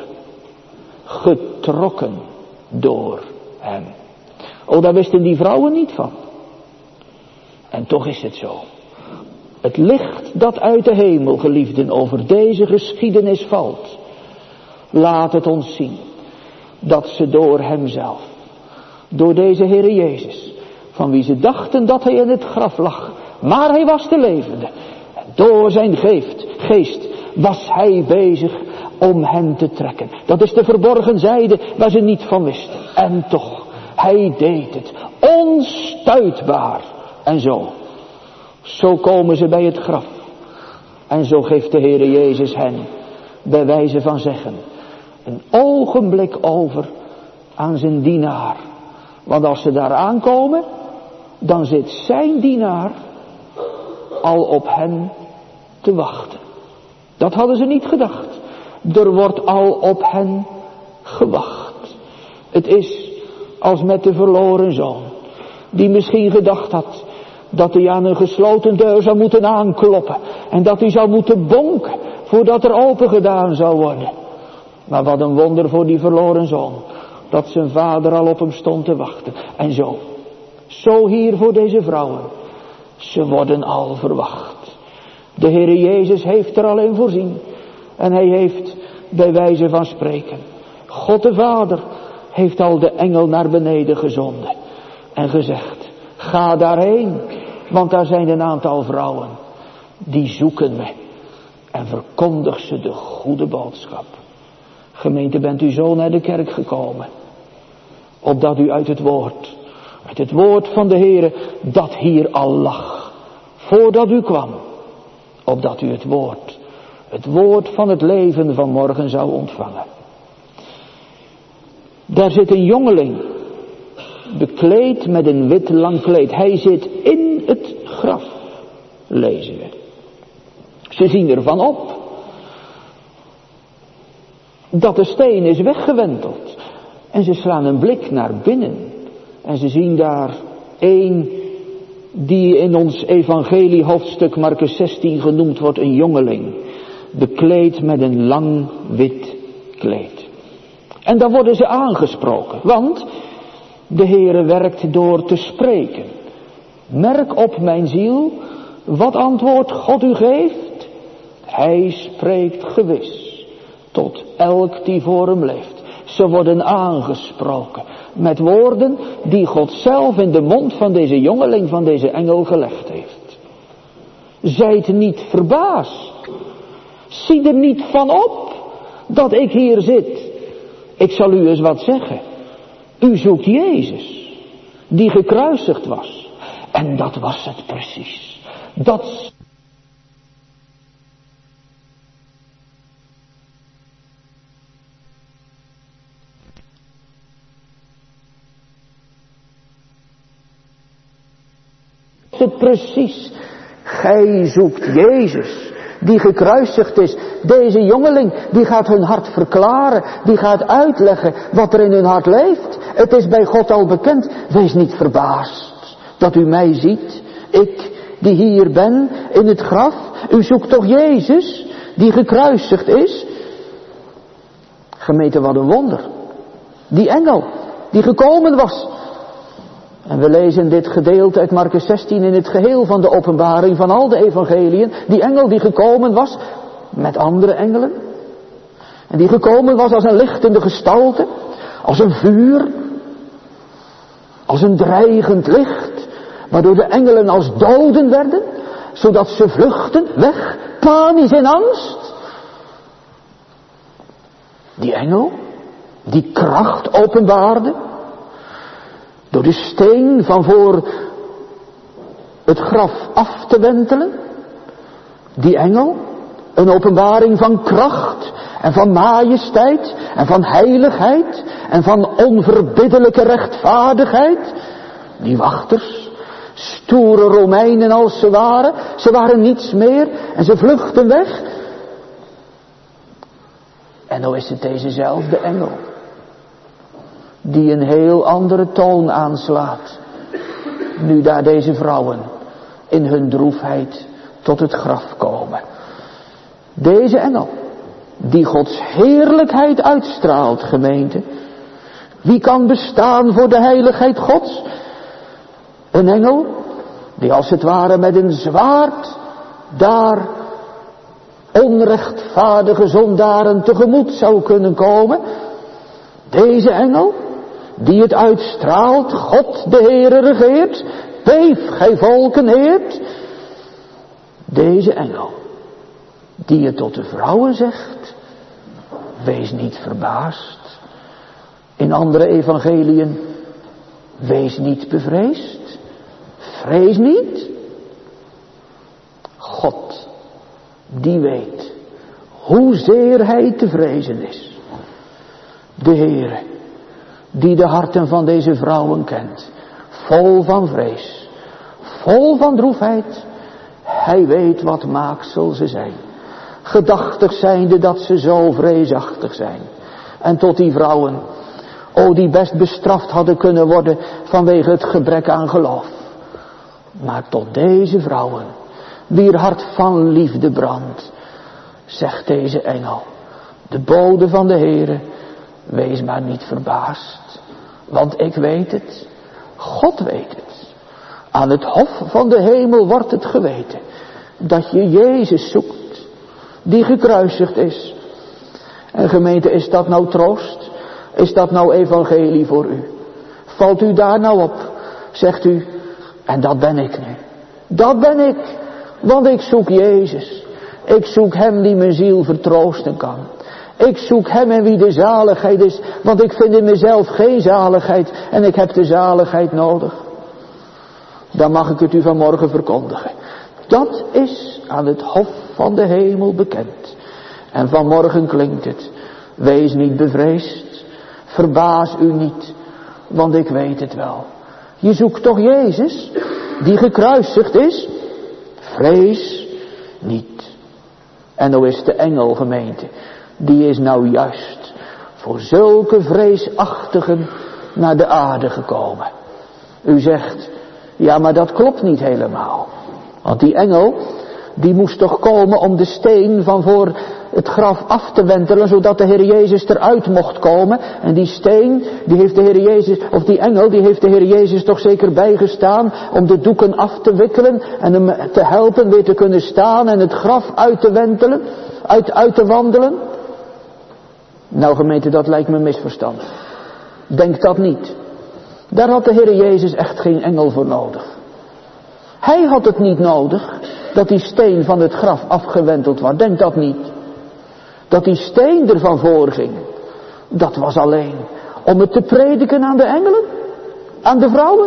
getrokken door hem. O, daar wisten die vrouwen niet van. En toch is het zo. Het licht dat uit de hemel, geliefden, over deze geschiedenis valt, laat het ons zien dat ze door hemzelf, door deze Heere Jezus, van wie ze dachten dat hij in het graf lag, maar hij was de levende. En door zijn geest was hij bezig om hen te trekken. Dat is de verborgen zijde waar ze niet van wisten. En toch, hij deed het onstuitbaar. En zo komen ze bij het graf. En zo geeft de Heere Jezus hen, bij wijze van zeggen, een ogenblik over aan zijn dienaar. Want als ze daar aankomen, dan zit zijn dienaar al op hen te wachten. Dat hadden ze niet gedacht. Er wordt al op hen gewacht. Het is als met de verloren zoon, die misschien gedacht had dat hij aan een gesloten deur zou moeten aankloppen en dat hij zou moeten bonken voordat er open gedaan zou worden. Maar wat een wonder voor die verloren zoon, dat zijn vader al op hem stond te wachten. En zo hier voor deze vrouwen, ze worden al verwacht. De Heere Jezus heeft er al in voorzien. En hij heeft bij wijze van spreken, God de Vader heeft al de engel naar beneden gezonden. En gezegd, ga daarheen, want daar zijn een aantal vrouwen, die zoeken me. En verkondig ze de goede boodschap. Gemeente, bent u zo naar de kerk gekomen, opdat u uit het woord van de Heere, dat hier al lag, voordat u kwam, opdat u het woord van het leven van morgen zou ontvangen. Daar zit een jongeling, bekleed met een wit lang kleed. Hij zit in het graf, lezen we. Ze zien ervan op dat de steen is weggewenteld. En ze slaan een blik naar binnen. En ze zien daar een die in ons evangelie hoofdstuk Markus 16 genoemd wordt, een jongeling. Bekleed met een lang wit kleed. En dan worden ze aangesproken. Want de Heere werkt door te spreken. Merk op, mijn ziel, wat antwoord God u geeft. Hij spreekt gewis tot elk die voor hem leeft. Ze worden aangesproken met woorden die God zelf in de mond van deze jongeling, van deze engel gelegd heeft. Zijt niet verbaasd. Zie er niet van op dat ik hier zit. Ik zal u eens wat zeggen. U zoekt Jezus, die gekruisigd was. En dat was het precies. Dat het precies. Gij zoekt Jezus, die gekruisigd is. Deze jongeling, die gaat hun hart verklaren. Die gaat uitleggen wat er in hun hart leeft. Het is bij God al bekend. Wees niet verbaasd dat u mij ziet. Ik, die hier ben, in het graf. U zoekt toch Jezus, die gekruisigd is? Gemeente, wat een wonder. Die engel, die gekomen was. En we lezen dit gedeelte uit Markus 16 in het geheel van de openbaring van al de evangeliën. Die engel die gekomen was met andere engelen. En die gekomen was als een lichtende gestalte. Als een vuur. Als een dreigend licht. Waardoor de engelen als doden werden. Zodat ze vluchten weg. Panisch in angst. Die engel die kracht openbaarde. Door de steen van voor het graf af te wentelen. Die engel, een openbaring van kracht en van majesteit en van heiligheid en van onverbiddelijke rechtvaardigheid. Die wachters, stoere Romeinen als ze waren niets meer en ze vluchten weg. En nou is het dezezelfde engel die een heel andere toon aanslaat. Nu daar deze vrouwen in hun droefheid tot het graf komen. Deze engel die Gods heerlijkheid uitstraalt, gemeente. Wie kan bestaan voor de heiligheid Gods? Een engel die als het ware met een zwaard daar onrechtvaardige zondaren tegemoet zou kunnen komen. Deze engel die het uitstraalt, God de Heere regeert, beef gij volken heert. Deze engel die het tot de vrouwen zegt, wees niet verbaasd. In andere evangeliën, wees niet bevreesd, vrees niet. God, die weet hoezeer hij te vrezen is. De Heere, die de harten van deze vrouwen kent, vol van vrees, vol van droefheid, hij weet wat maaksel ze zijn. Gedachtig zijnde dat ze zo vreesachtig zijn. En tot die vrouwen, die best bestraft hadden kunnen worden vanwege het gebrek aan geloof. Maar tot deze vrouwen, wier hart van liefde brandt, zegt deze engel, de bode van de Heere, wees maar niet verbaasd, want ik weet het, God weet het. Aan het hof van de hemel wordt het geweten, dat je Jezus zoekt, die gekruisigd is. En gemeente, is dat nou troost? Is dat nou evangelie voor u? Valt u daar nou op? Zegt u, en dat ben ik nu. Dat ben ik, want ik zoek Jezus. Ik zoek hem die mijn ziel vertroosten kan. Ik zoek hem en wie de zaligheid is, want ik vind in mezelf geen zaligheid en ik heb de zaligheid nodig. Dan mag ik het u vanmorgen verkondigen. Dat is aan het hof van de hemel bekend. En vanmorgen klinkt het, wees niet bevreesd, verbaas u niet, want ik weet het wel. Je zoekt toch Jezus, die gekruisigd is? Vrees niet. En nou is de engel, gemeente, die is nou juist voor zulke vreesachtigen naar de aarde gekomen. U zegt, ja, maar dat klopt niet helemaal. Want die engel, die moest toch komen om de steen van voor het graf af te wentelen, zodat de Heer Jezus eruit mocht komen. En die steen, die heeft de Heer Jezus, of die engel, die heeft de Heer Jezus toch zeker bijgestaan om de doeken af te wikkelen en hem te helpen weer te kunnen staan en het graf uit te wentelen, uit te wandelen. Nou gemeente, dat lijkt me misverstand. Denk dat niet. Daar had de Heer Jezus echt geen engel voor nodig. Hij had het niet nodig dat die steen van het graf afgewenteld was. Denk dat niet. Dat die steen ervan voorging. Dat was alleen Om het te prediken aan de engelen? Aan de vrouwen?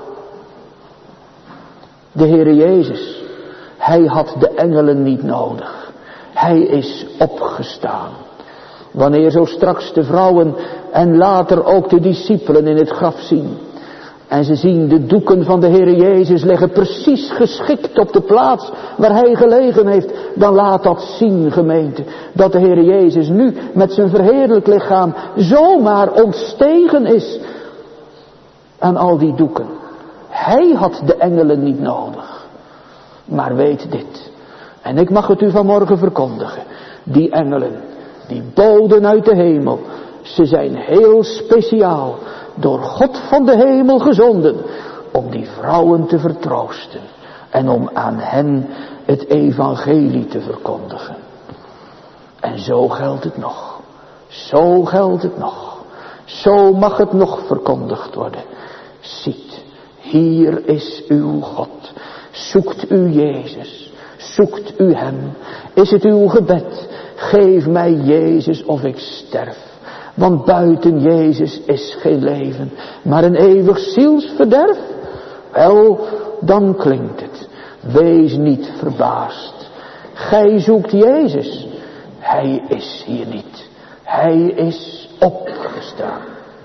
De Heere Jezus, hij had de engelen niet nodig. Hij is opgestaan. Wanneer zo straks de vrouwen en later ook de discipelen in het graf zien. En ze zien de doeken van de Heere Jezus liggen precies geschikt op de plaats waar hij gelegen heeft. Dan laat dat zien, gemeente, dat de Heere Jezus nu met zijn verheerlijk lichaam zomaar ontstegen is aan al die doeken. Hij had de engelen niet nodig. Maar weet dit, en ik mag het u vanmorgen verkondigen, die engelen, die boden uit de hemel, ze zijn heel speciaal door God van de hemel gezonden om die vrouwen te vertroosten en om aan hen het evangelie te verkondigen. En zo geldt het nog. Zo geldt het nog. Zo mag het nog verkondigd worden. Ziet, hier is uw God. Zoekt u Jezus. Zoekt u hem. Is het uw gebed? Geef mij Jezus of ik sterf. Want buiten Jezus is geen leven, maar een eeuwig zielsverderf. Wel, dan klinkt het. Wees niet verbaasd. Gij zoekt Jezus. Hij is hier niet. Hij is opgestaan.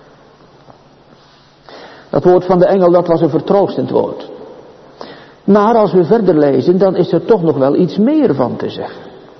Dat woord van de engel, dat was een vertroostend woord. Maar als we verder lezen, dan is er toch nog wel iets meer van te zeggen.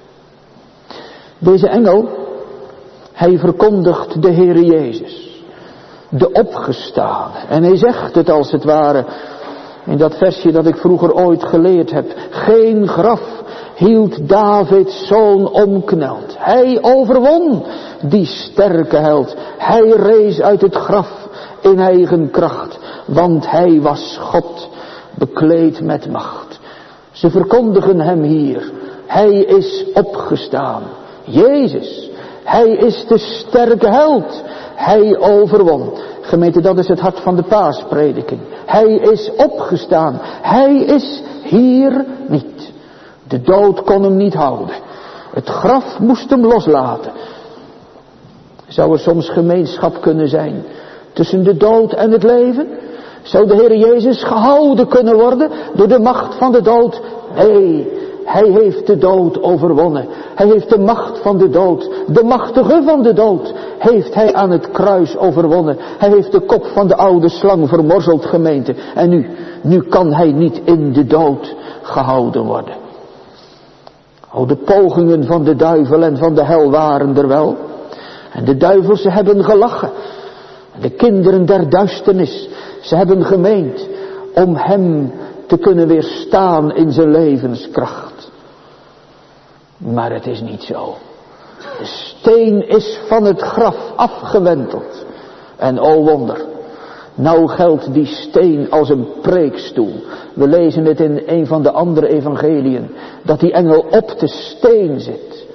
Deze engel, hij verkondigt de Heere Jezus, de opgestane. En hij zegt het als het ware, in dat versje dat ik vroeger ooit geleerd heb. Geen graf hield Davids zoon omkneld. Hij overwon die sterke held. Hij rees uit het graf in eigen kracht. Want hij was God, bekleed met macht. Ze verkondigen hem hier. Hij is opgestaan. Jezus. Hij is de sterke held. Hij overwon. Gemeente, dat is het hart van de paasprediking. Hij is opgestaan. Hij is hier niet. De dood kon hem niet houden. Het graf moest hem loslaten. Zou er soms gemeenschap kunnen zijn tussen de dood en het leven? Zou de Heer Jezus gehouden kunnen worden door de macht van de dood? Nee, hij heeft de dood overwonnen. Hij heeft de macht van de dood, de machtige van de dood, heeft hij aan het kruis overwonnen. Hij heeft de kop van de oude slang vermorzeld, gemeente. En nu kan hij niet in de dood gehouden worden. O, de pogingen van de duivel en van de hel waren er wel. En de duivels, ze hebben gelachen. De kinderen der duisternis, ze hebben gemeend om hem te kunnen weerstaan in zijn levenskracht. Maar het is niet zo. De steen is van het graf afgewenteld. En o wonder, nou geldt die steen als een preekstoel. We lezen het in een van de andere evangeliën, dat die engel op de steen zit.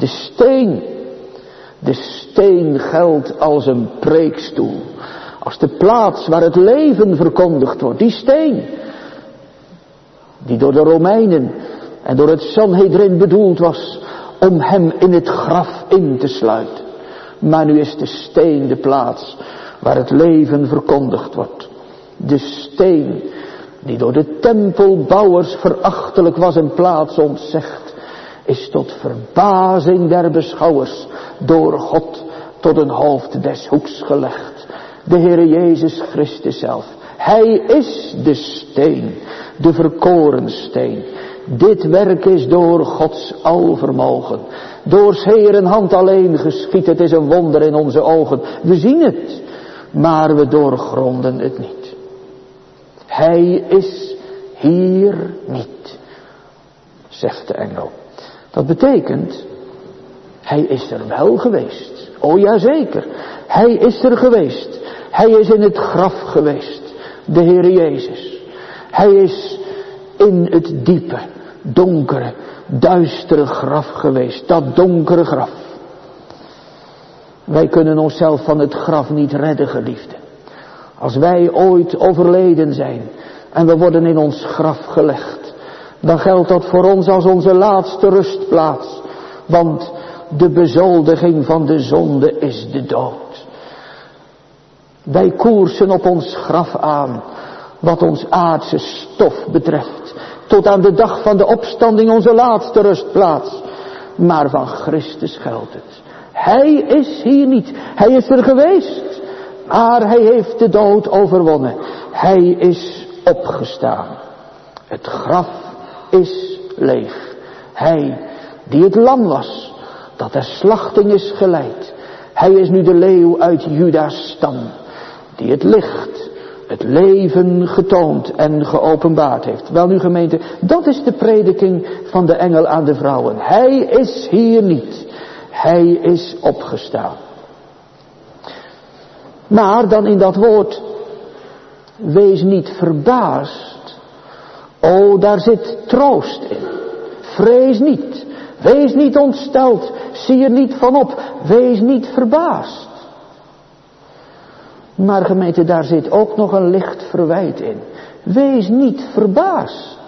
De steen geldt als een preekstoel. Als de plaats waar het leven verkondigd wordt. Die steen. Die door de Romeinen en door het Sanhedrin bedoeld was om hem in het graf in te sluiten. Maar nu is de steen de plaats waar het leven verkondigd wordt. De steen die door de tempelbouwers verachtelijk was een plaats ontzegd, is tot verbazing der beschouwers door God tot een hoofd des hoeks gelegd. De Heere Jezus Christus zelf. Hij is de steen, de verkoren steen. Dit werk is door Gods alvermogen. Door 's Heeren hand alleen geschied. Het is een wonder in onze ogen. We zien het, maar we doorgronden het niet. Hij is hier niet, zegt de engel. Dat betekent, hij is er wel geweest. O ja, zeker. Hij is er geweest. Hij is in het graf geweest. De Heere Jezus. Hij is in het diepe, donkere, duistere graf geweest. Dat donkere graf. Wij kunnen onszelf van het graf niet redden, geliefde. Als wij ooit overleden zijn en we worden in ons graf gelegd, dan geldt dat voor ons als onze laatste rustplaats. Want de bezoldiging van de zonde is de dood. Wij koersen op ons graf aan, wat ons aardse stof betreft, tot aan de dag van de opstanding onze laatste rustplaats. Maar van Christus geldt het. Hij is hier niet. Hij is er geweest. Maar hij heeft de dood overwonnen. Hij is opgestaan. Het graf is leeg. Hij die het lam was, dat ter slachting is geleid. Hij is nu de leeuw uit Juda's stam, die het licht, het leven getoond en geopenbaard heeft. Welnu gemeente, dat is de prediking van de engel aan de vrouwen. Hij is hier niet. Hij is opgestaan. Maar dan in dat woord, wees niet verbaasd. O, daar zit troost in. Vrees niet. Wees niet ontsteld. Zie er niet van op. Wees niet verbaasd. Maar gemeente, daar zit ook nog een licht verwijt in. Wees niet verbaasd.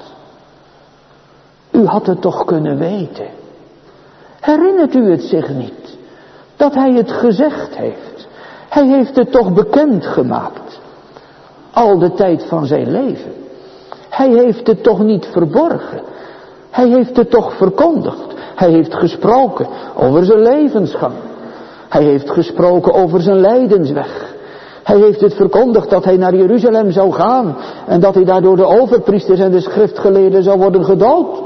U had het toch kunnen weten. Herinnert u het zich niet? Dat hij het gezegd heeft. Hij heeft het toch bekendgemaakt. Al de tijd van zijn leven. Hij heeft het toch niet verborgen. Hij heeft het toch verkondigd. Hij heeft gesproken over zijn levensgang. Hij heeft gesproken over zijn lijdensweg. Hij heeft het verkondigd dat hij naar Jeruzalem zou gaan. En dat hij daar door de overpriesters en de schriftgeleerden zou worden gedood.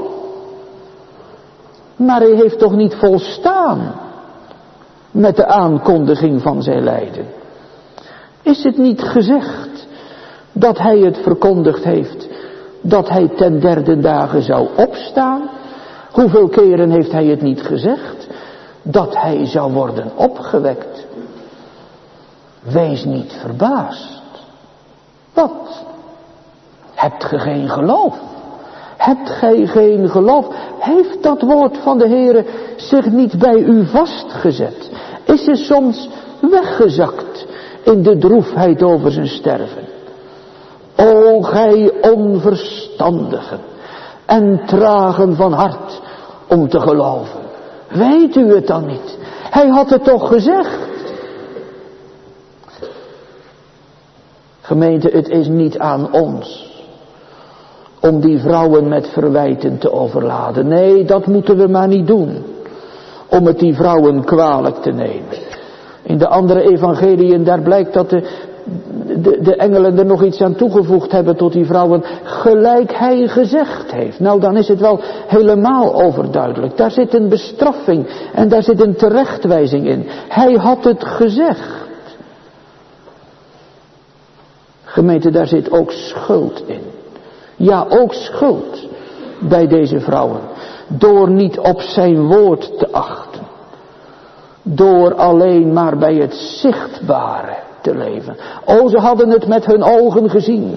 Maar hij heeft toch niet volstaan met de aankondiging van zijn lijden. Is het niet gezegd dat hij het verkondigd heeft dat hij ten derde dagen zou opstaan? Hoeveel keren heeft hij het niet gezegd dat hij zou worden opgewekt? Wees niet verbaasd. Wat? Hebt ge geen geloof? Hebt gij geen geloof? Heeft dat woord van de Heere zich niet bij u vastgezet? Is er soms weggezakt in de droefheid over zijn sterven? O gij onverstandigen en tragen van hart om te geloven. Weet u het dan niet? Hij had het toch gezegd? Gemeente, het is niet aan ons om die vrouwen met verwijten te overladen. Nee, dat moeten we maar niet doen. Om het die vrouwen kwalijk te nemen. In de andere evangeliën, daar blijkt dat de engelen er nog iets aan toegevoegd hebben tot die vrouwen. Gelijk hij gezegd heeft. Nou, dan is het wel helemaal overduidelijk. Daar zit een bestraffing en daar zit een terechtwijzing in. Hij had het gezegd. Gemeente, daar zit ook schuld in. Ja, ook schuld bij deze vrouwen. Door niet op zijn woord te achten. Door alleen maar bij het zichtbare te leven. O, ze hadden het met hun ogen gezien.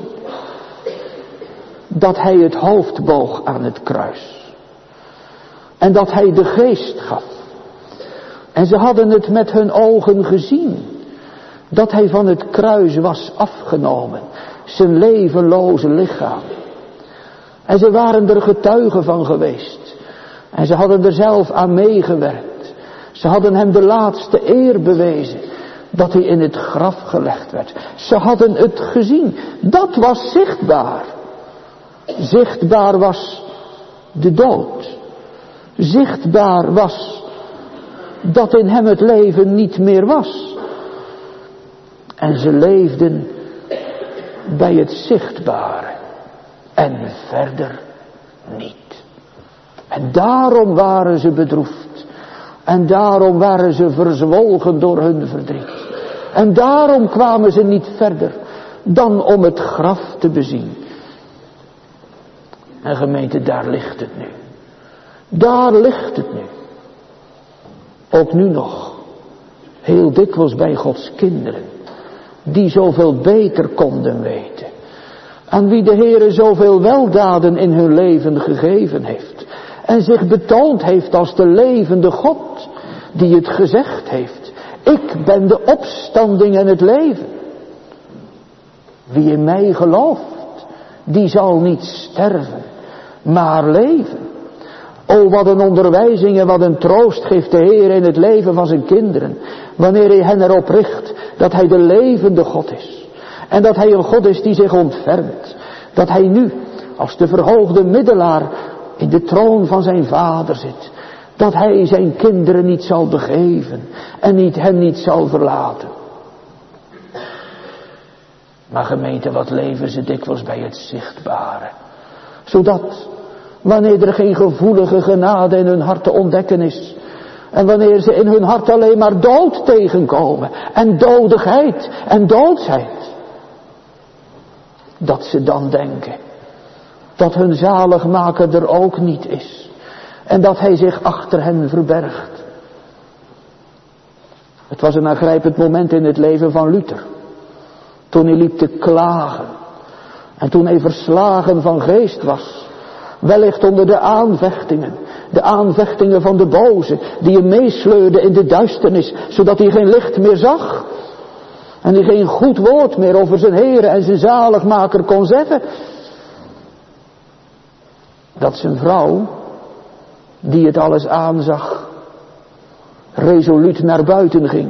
Dat hij het hoofd boog aan het kruis. En dat hij de geest gaf. En ze hadden het met hun ogen gezien. Dat hij van het kruis was afgenomen. Zijn levenloze lichaam. En ze waren er getuigen van geweest. En ze hadden er zelf aan meegewerkt. Ze hadden hem de laatste eer bewezen. Dat hij in het graf gelegd werd. Ze hadden het gezien. Dat was zichtbaar. Zichtbaar was de dood. Zichtbaar was dat in hem het leven niet meer was. En ze leefden bij het zichtbare. En verder niet. En daarom waren ze bedroefd. En daarom waren ze verzwolgen door hun verdriet. En daarom kwamen ze niet verder dan om het graf te bezien. En gemeente, daar ligt het nu. Daar ligt het nu. Ook nu nog. Heel dikwijls bij Gods kinderen. Die zoveel beter konden weten. Aan wie de Heere zoveel weldaden in hun leven gegeven heeft. En zich betoond heeft als de levende God. Die het gezegd heeft. Ik ben de opstanding en het leven. Wie in mij gelooft. Die zal niet sterven. Maar leven. O, wat een onderwijzing en wat een troost geeft de Heer in het leven van zijn kinderen. Wanneer hij hen erop richt dat hij de levende God is. En dat hij een God is die zich ontfermt. Dat hij nu als de verhoogde middelaar in de troon van zijn Vader zit. Dat hij zijn kinderen niet zal begeven en hen niet zal verlaten. Maar gemeente, wat leven ze dikwijls bij het zichtbare. Zodat, wanneer er geen gevoelige genade in hun hart te ontdekken is. En wanneer ze in hun hart alleen maar dood tegenkomen. En dodigheid en doodsheid. Dat ze dan denken dat hun zaligmaker er ook niet is. En dat hij zich achter hen verbergt. Het was een aangrijpend moment in het leven van Luther. Toen hij liep te klagen. En toen hij verslagen van geest was. Wellicht onder de aanvechtingen. De aanvechtingen van de boze. Die hem meesleurde in de duisternis. Zodat hij geen licht meer zag. En hij geen goed woord meer over zijn Heere en zijn zaligmaker kon zeggen. Dat zijn vrouw, die het alles aanzag, resoluut naar buiten ging.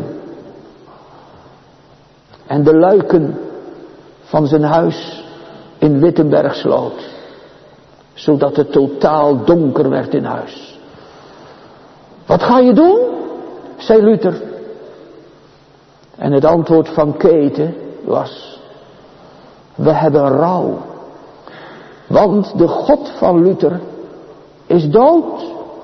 En de luiken van zijn huis in Wittenberg sloot. Zodat het totaal donker werd in huis. Wat ga je doen? Zei Luther. En het antwoord van Käthe was: we hebben rouw. Want de God van Luther is dood.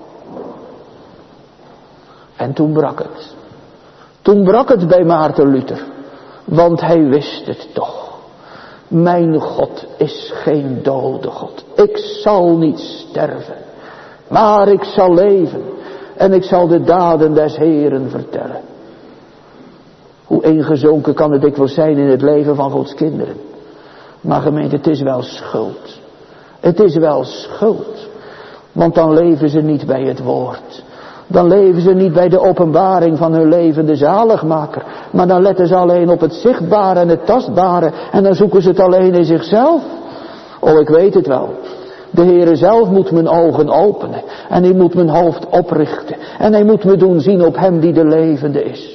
En toen brak het. Toen brak het bij Maarten Luther. Want hij wist het toch. Mijn God is geen dode God. Ik zal niet sterven. Maar ik zal leven. En ik zal de daden des Heeren vertellen. Hoe ingezonken kan het dikwijls zijn in het leven van Gods kinderen. Maar gemeente, het is wel schuld. Het is wel schuld. Want dan leven ze niet bij het woord. Dan leven ze niet bij de openbaring van hun levende zaligmaker. Maar dan letten ze alleen op het zichtbare en het tastbare. En dan zoeken ze het alleen in zichzelf. Oh, ik weet het wel. De Heere zelf moet mijn ogen openen. En hij moet mijn hoofd oprichten. En hij moet me doen zien op hem die de levende is.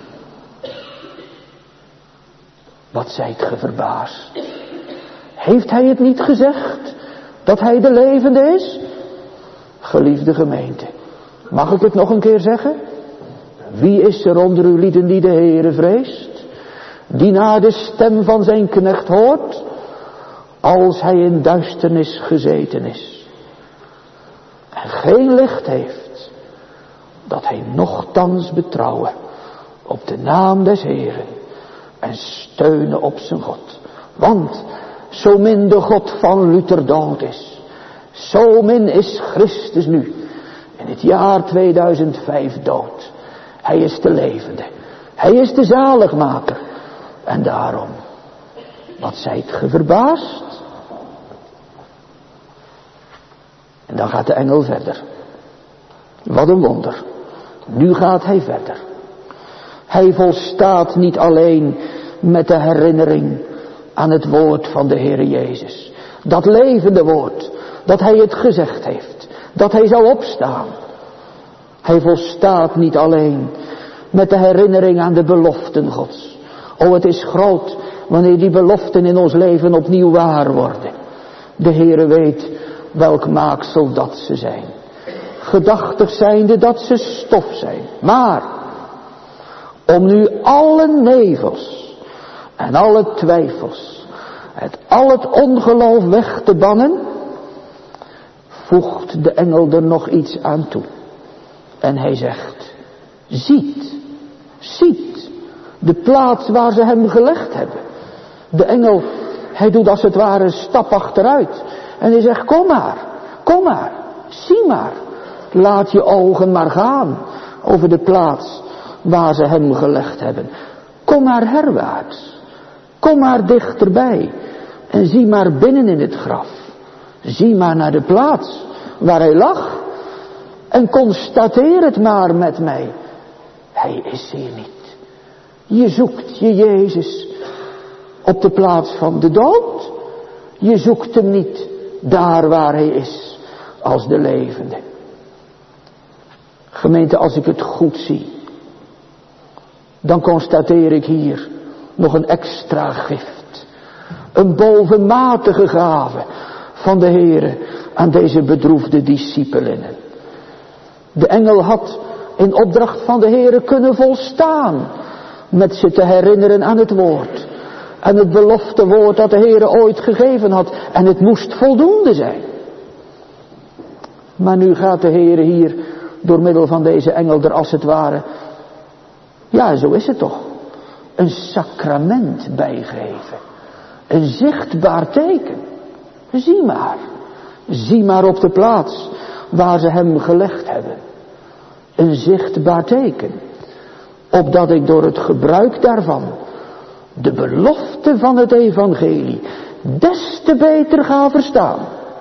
Wat zijt ge verbaasd? Heeft hij het niet gezegd? Dat hij de levende is? Geliefde gemeente. Mag ik het nog een keer zeggen? Wie is er onder uw lieden die de Heere vreest? Die naar de stem van zijn knecht hoort? Als hij in duisternis gezeten is. En geen licht heeft. Dat hij nochtans betrouwen op de naam des Heeren. En steunen op zijn God. Want zo min de God van Luther dood is. Zo min is Christus nu. In het jaar 2005 dood. Hij is de levende. Hij is de zaligmaker. En daarom. Wat zijt ge verbaasd? En dan gaat de engel verder. Wat een wonder. Nu gaat hij verder. Hij volstaat niet alleen met de herinnering aan het woord van de Heere Jezus. Dat levende woord. Dat hij het gezegd heeft. Dat hij zou opstaan. Hij volstaat niet alleen met de herinnering aan de beloften Gods. Oh, het is groot wanneer die beloften in ons leven opnieuw waar worden. De Heere weet welk maaksel dat ze zijn. Gedachtig zijnde dat ze stof zijn. Maar om nu alle nevels en alle twijfels, al het ongeloof weg te bannen, voegt de engel er nog iets aan toe. En hij zegt, ziet de plaats waar ze hem gelegd hebben. De engel, hij doet als het ware een stap achteruit. En hij zegt, kom maar, zie maar. Laat je ogen maar gaan over de plaats waar ze hem gelegd hebben. Kom maar herwaarts. Kom maar dichterbij. En zie maar binnen in het graf. Zie maar naar de plaats waar hij lag. En constateer het maar met mij. Hij is hier niet. Je zoekt je Jezus op de plaats van de dood. Je zoekt hem niet daar waar hij is als de levende. Gemeente, als ik het goed zie, dan constateer ik hier nog een extra gift. Een bovenmatige gave van de Heere aan deze bedroefde discipelinnen. De engel had in opdracht van de Heere kunnen volstaan met ze te herinneren aan het woord. En het belofte woord dat de Heere ooit gegeven had. En het moest voldoende zijn. Maar nu gaat de Heere hier door middel van deze engel er als het ware, ja, zo is het toch, een sacrament bijgeven. Een zichtbaar teken. Zie maar op de plaats waar ze hem gelegd hebben. Een zichtbaar teken. Opdat ik door het gebruik daarvan de belofte van het evangelie des te beter ga verstaan.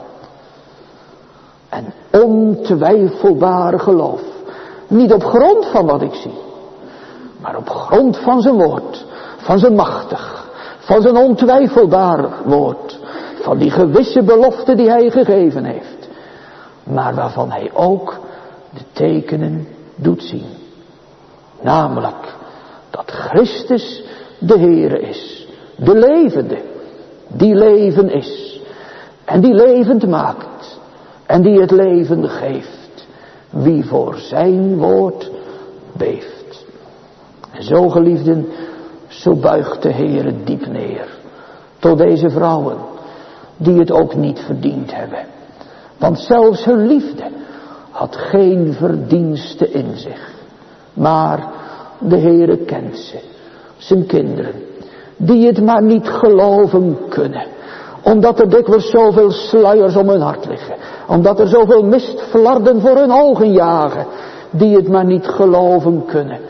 En ontwijfelbaar geloof. Niet op grond van wat ik zie. Maar op grond van zijn woord. Van zijn machtig. Van zijn ontwijfelbaar woord. Van die gewisse belofte die hij gegeven heeft. Maar waarvan hij ook de tekenen doet zien. Namelijk dat Christus de Heere is. De levende. Die leven is. En die levend maakt. En die het leven geeft. Wie voor zijn woord beeft. En zo, geliefden, zo buigt de Heere diep neer. Tot deze vrouwen. Die het ook niet verdiend hebben. Want zelfs hun liefde had geen verdienste in zich. Maar de Heere kent ze. Zijn kinderen. Die het maar niet geloven kunnen. Omdat er dikwijls zoveel sluiers om hun hart liggen. Omdat er zoveel mistflarden voor hun ogen jagen. Die het maar niet geloven kunnen.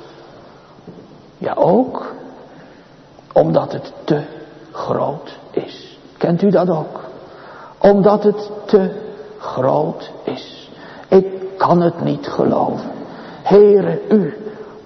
Ja, ook omdat het te groot is. Kent u dat ook? Omdat het te groot is. Ik kan het niet geloven. Heere, u,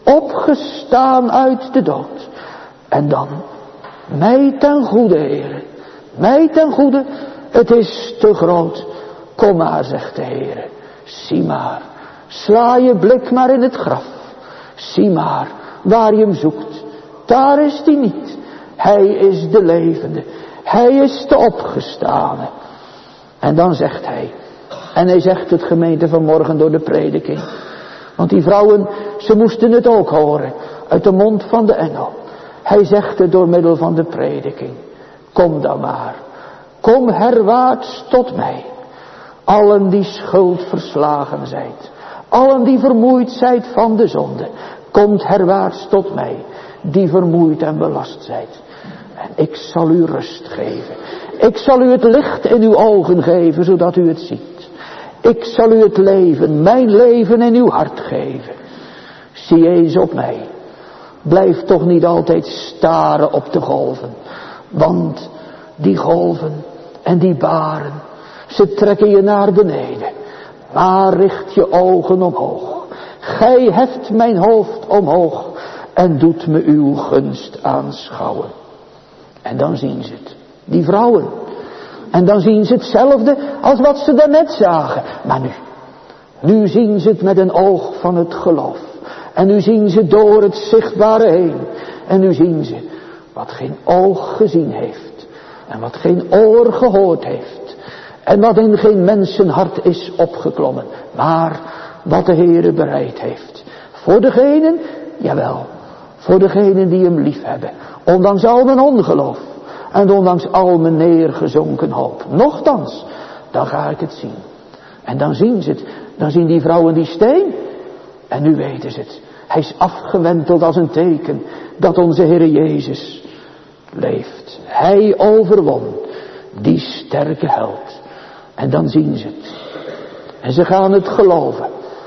opgestaan uit de dood. En dan, mij ten goede, Heere. Mij ten goede, het is te groot. Kom maar, zegt de Heere. Zie maar, sla je blik maar in het graf. Zie maar, waar je hem zoekt. Daar is hij niet. Hij is de levende. Hij is de opgestane. En dan zegt hij. En hij zegt het, gemeente, vanmorgen door de prediking. Want die vrouwen, ze moesten het ook horen. Uit de mond van de engel. Hij zegt het door middel van de prediking. Kom dan maar. Kom herwaarts tot mij. Allen die schuld verslagen zijt. Allen die vermoeid zijt van de zonde. Komt herwaarts tot mij. Die vermoeid en belast zijt. En ik zal u rust geven. Ik zal u het licht in uw ogen geven, zodat u het ziet. Ik zal u het leven, mijn leven in uw hart geven. Zie eens op mij. Blijf toch niet altijd staren op de golven. Want die golven en die baren, ze trekken je naar beneden. Maar richt je ogen omhoog. Gij heft mijn hoofd omhoog en doet me uw gunst aanschouwen. En dan zien ze het. Die vrouwen. En dan zien ze hetzelfde als wat ze daarnet zagen. Maar nu zien ze het met een oog van het geloof. En nu zien ze door het zichtbare heen. En nu zien ze wat geen oog gezien heeft. En wat geen oor gehoord heeft. En wat in geen mensenhart is opgeklommen. Maar wat de Heere bereid heeft. Voor degenen, jawel, voor degenen die hem lief hebben. Ondanks al mijn ongeloof. En ondanks al mijn neergezonken hoop. Nochtans, dan ga ik het zien. En dan zien ze het. Dan zien die vrouwen die steen. En nu weten ze het. Hij is afgewenteld als een teken dat onze Heere Jezus leeft. Hij overwon die sterke held. En dan zien ze het. En ze gaan het geloven.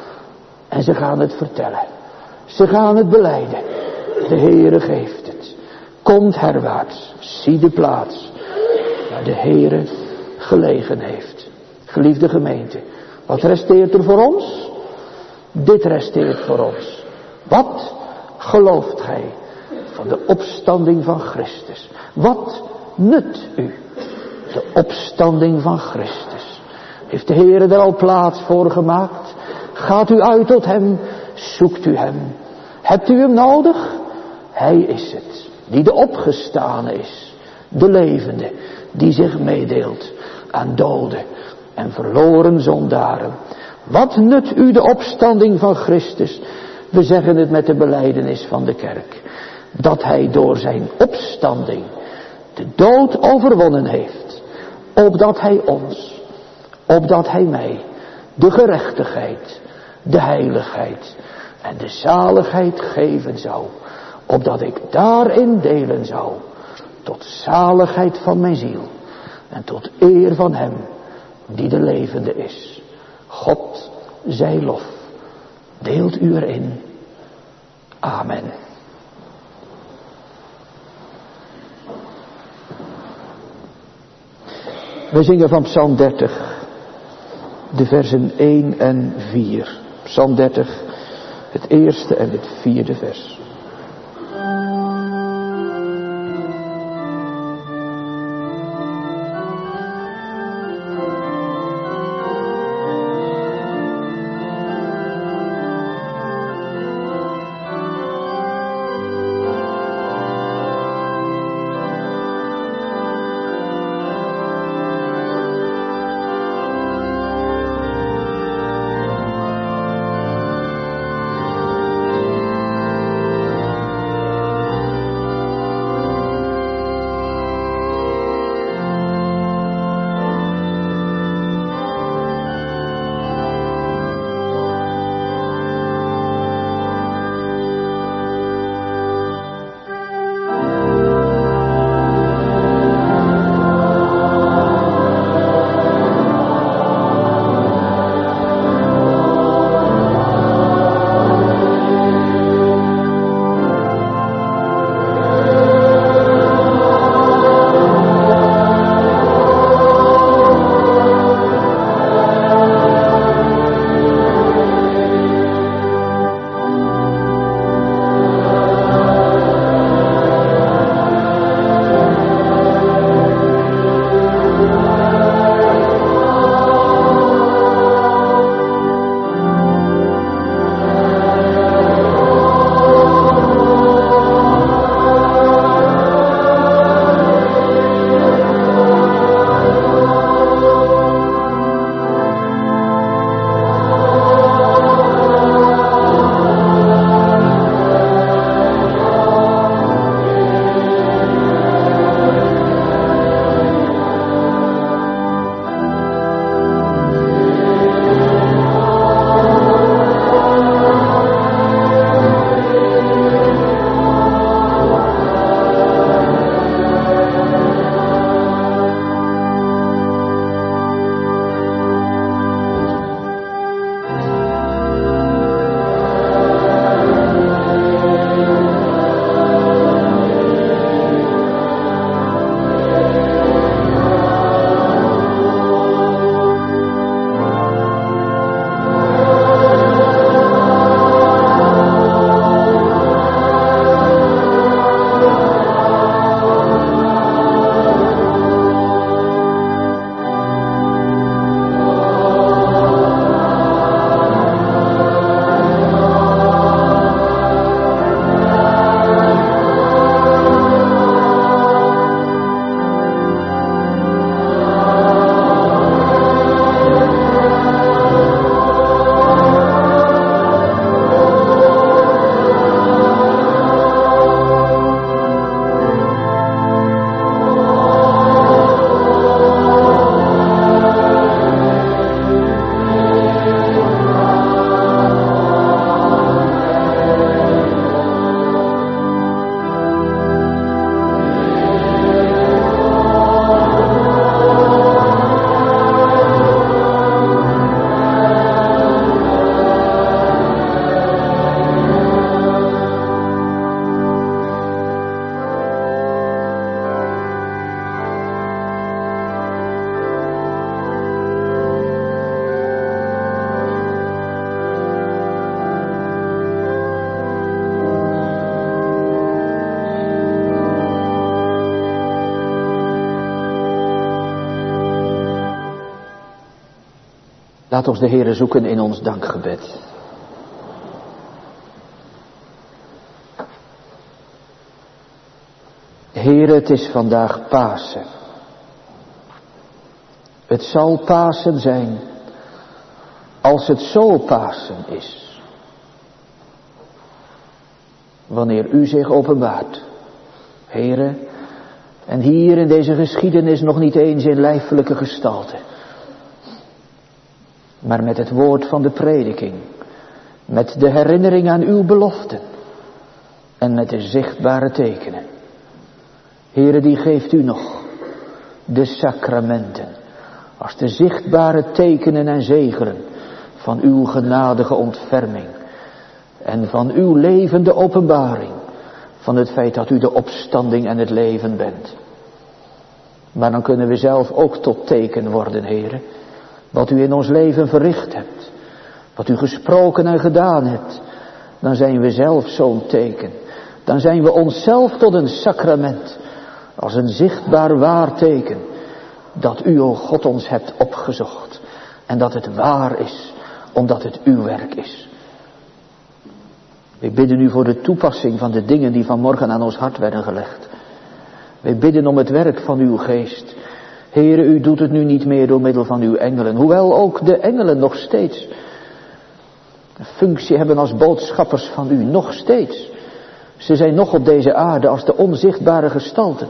En ze gaan het vertellen. Ze gaan het belijden. De Heere geeft het. Komt herwaarts. Zie de plaats waar de Heere gelegen heeft. Geliefde gemeente. Wat resteert er voor ons? Dit resteert voor ons. Wat gelooft gij van de opstanding van Christus? Wat nut u de opstanding van Christus? Heeft de Heere er al plaats voor gemaakt? Gaat u uit tot hem, zoekt u hem. Hebt u hem nodig? Hij is het, die de opgestane is, de levende, die zich meedeelt aan doden en verloren zondaren. Wat nut u de opstanding van Christus? We zeggen het met de belijdenis van de kerk. Dat hij door zijn opstanding de dood overwonnen heeft. Opdat hij ons, opdat hij mij, de gerechtigheid, de heiligheid en de zaligheid geven zou. Opdat ik daarin delen zou. Tot zaligheid van mijn ziel. En tot eer van hem die de levende is. God zij lof. Deelt u erin. Amen. We zingen van Psalm 30. De versen 1 en 4. Psalm 30. Het eerste en het vierde vers. Laat ons de Heere zoeken in ons dankgebed. Heere, het is vandaag Pasen. Het zal Pasen zijn als het zo Pasen is. Wanneer u zich openbaart, Heere, en hier in deze geschiedenis nog niet eens in lijfelijke gestalte, maar met het woord van de prediking, met de herinnering aan uw beloften en met de zichtbare tekenen. Heere, die geeft u nog de sacramenten als de zichtbare tekenen en zegelen van uw genadige ontferming en van uw levende openbaring van het feit dat u de opstanding en het leven bent. Maar dan kunnen we zelf ook tot teken worden, Heere, wat u in ons leven verricht hebt, wat u gesproken en gedaan hebt. Dan zijn we zelf zo'n teken. Dan zijn we onszelf tot een sacrament, als een zichtbaar waar teken, dat u, o God, ons hebt opgezocht. En dat het waar is, omdat het uw werk is. We bidden u voor de toepassing van de dingen die vanmorgen aan ons hart werden gelegd. Wij bidden om het werk van uw geest. Heere, u doet het nu niet meer door middel van uw engelen. Hoewel ook de engelen nog steeds een functie hebben als boodschappers van u. Nog steeds. Ze zijn nog op deze aarde als de onzichtbare gestalten.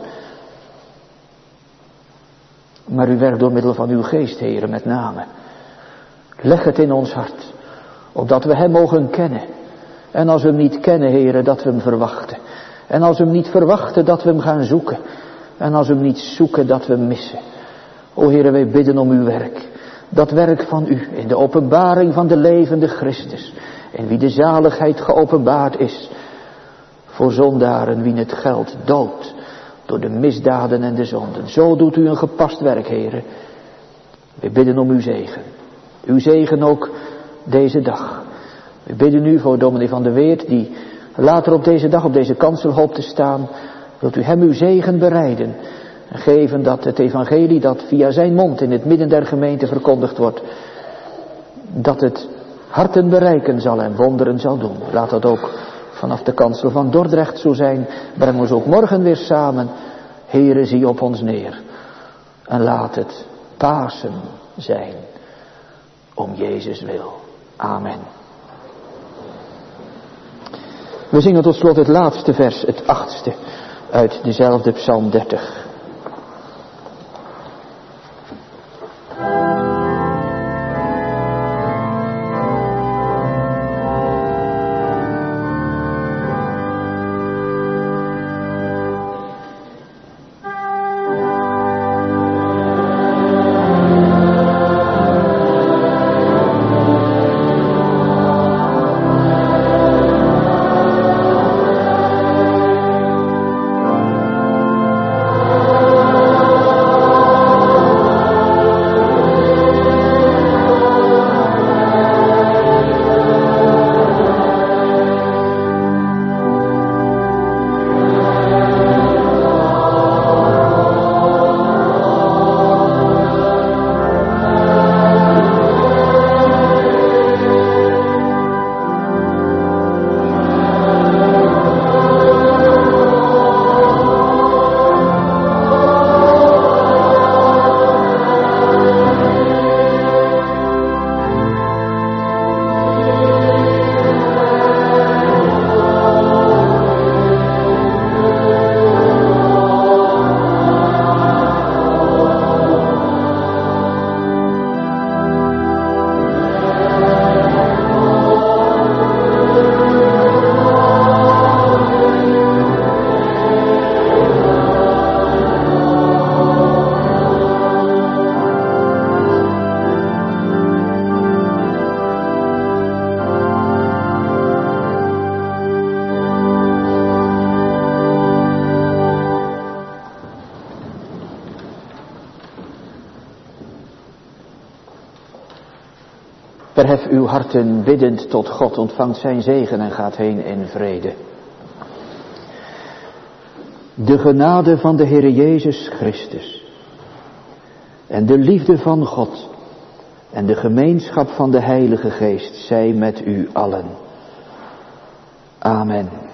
Maar u werkt door middel van uw geest, Heere, met name. Leg het in ons hart, opdat we hem mogen kennen. En als we hem niet kennen, Heere, dat we hem verwachten. En als we hem niet verwachten, dat we hem gaan zoeken. En als we hem niet zoeken, dat we hem missen. O Heere, wij bidden om uw werk. Dat werk van u in de openbaring van de levende Christus. In wie de zaligheid geopenbaard is. Voor zondaren wien het geld dood door de misdaden en de zonden. Zo doet u een gepast werk, Heere. Wij bidden om uw zegen. Uw zegen ook deze dag. We bidden u voor dominee Van der Weert, die later op deze dag op deze kansel hoopt te staan. Wilt u hem uw zegen bereiden en geven dat het evangelie dat via zijn mond in het midden der gemeente verkondigd wordt, dat het harten bereiken zal en wonderen zal doen. Laat dat ook vanaf de kansel van Dordrecht zo zijn. Breng ons ook morgen weer samen. Heere, zie op ons neer. En laat het Pasen zijn. Om Jezus wil. Amen. We zingen tot slot het laatste vers, het 8e, uit dezelfde Psalm 30. Verhef uw harten biddend tot God, ontvangt zijn zegen en gaat heen in vrede. De genade van de Heere Jezus Christus en de liefde van God En de gemeenschap van de Heilige Geest zij met u allen. Amen.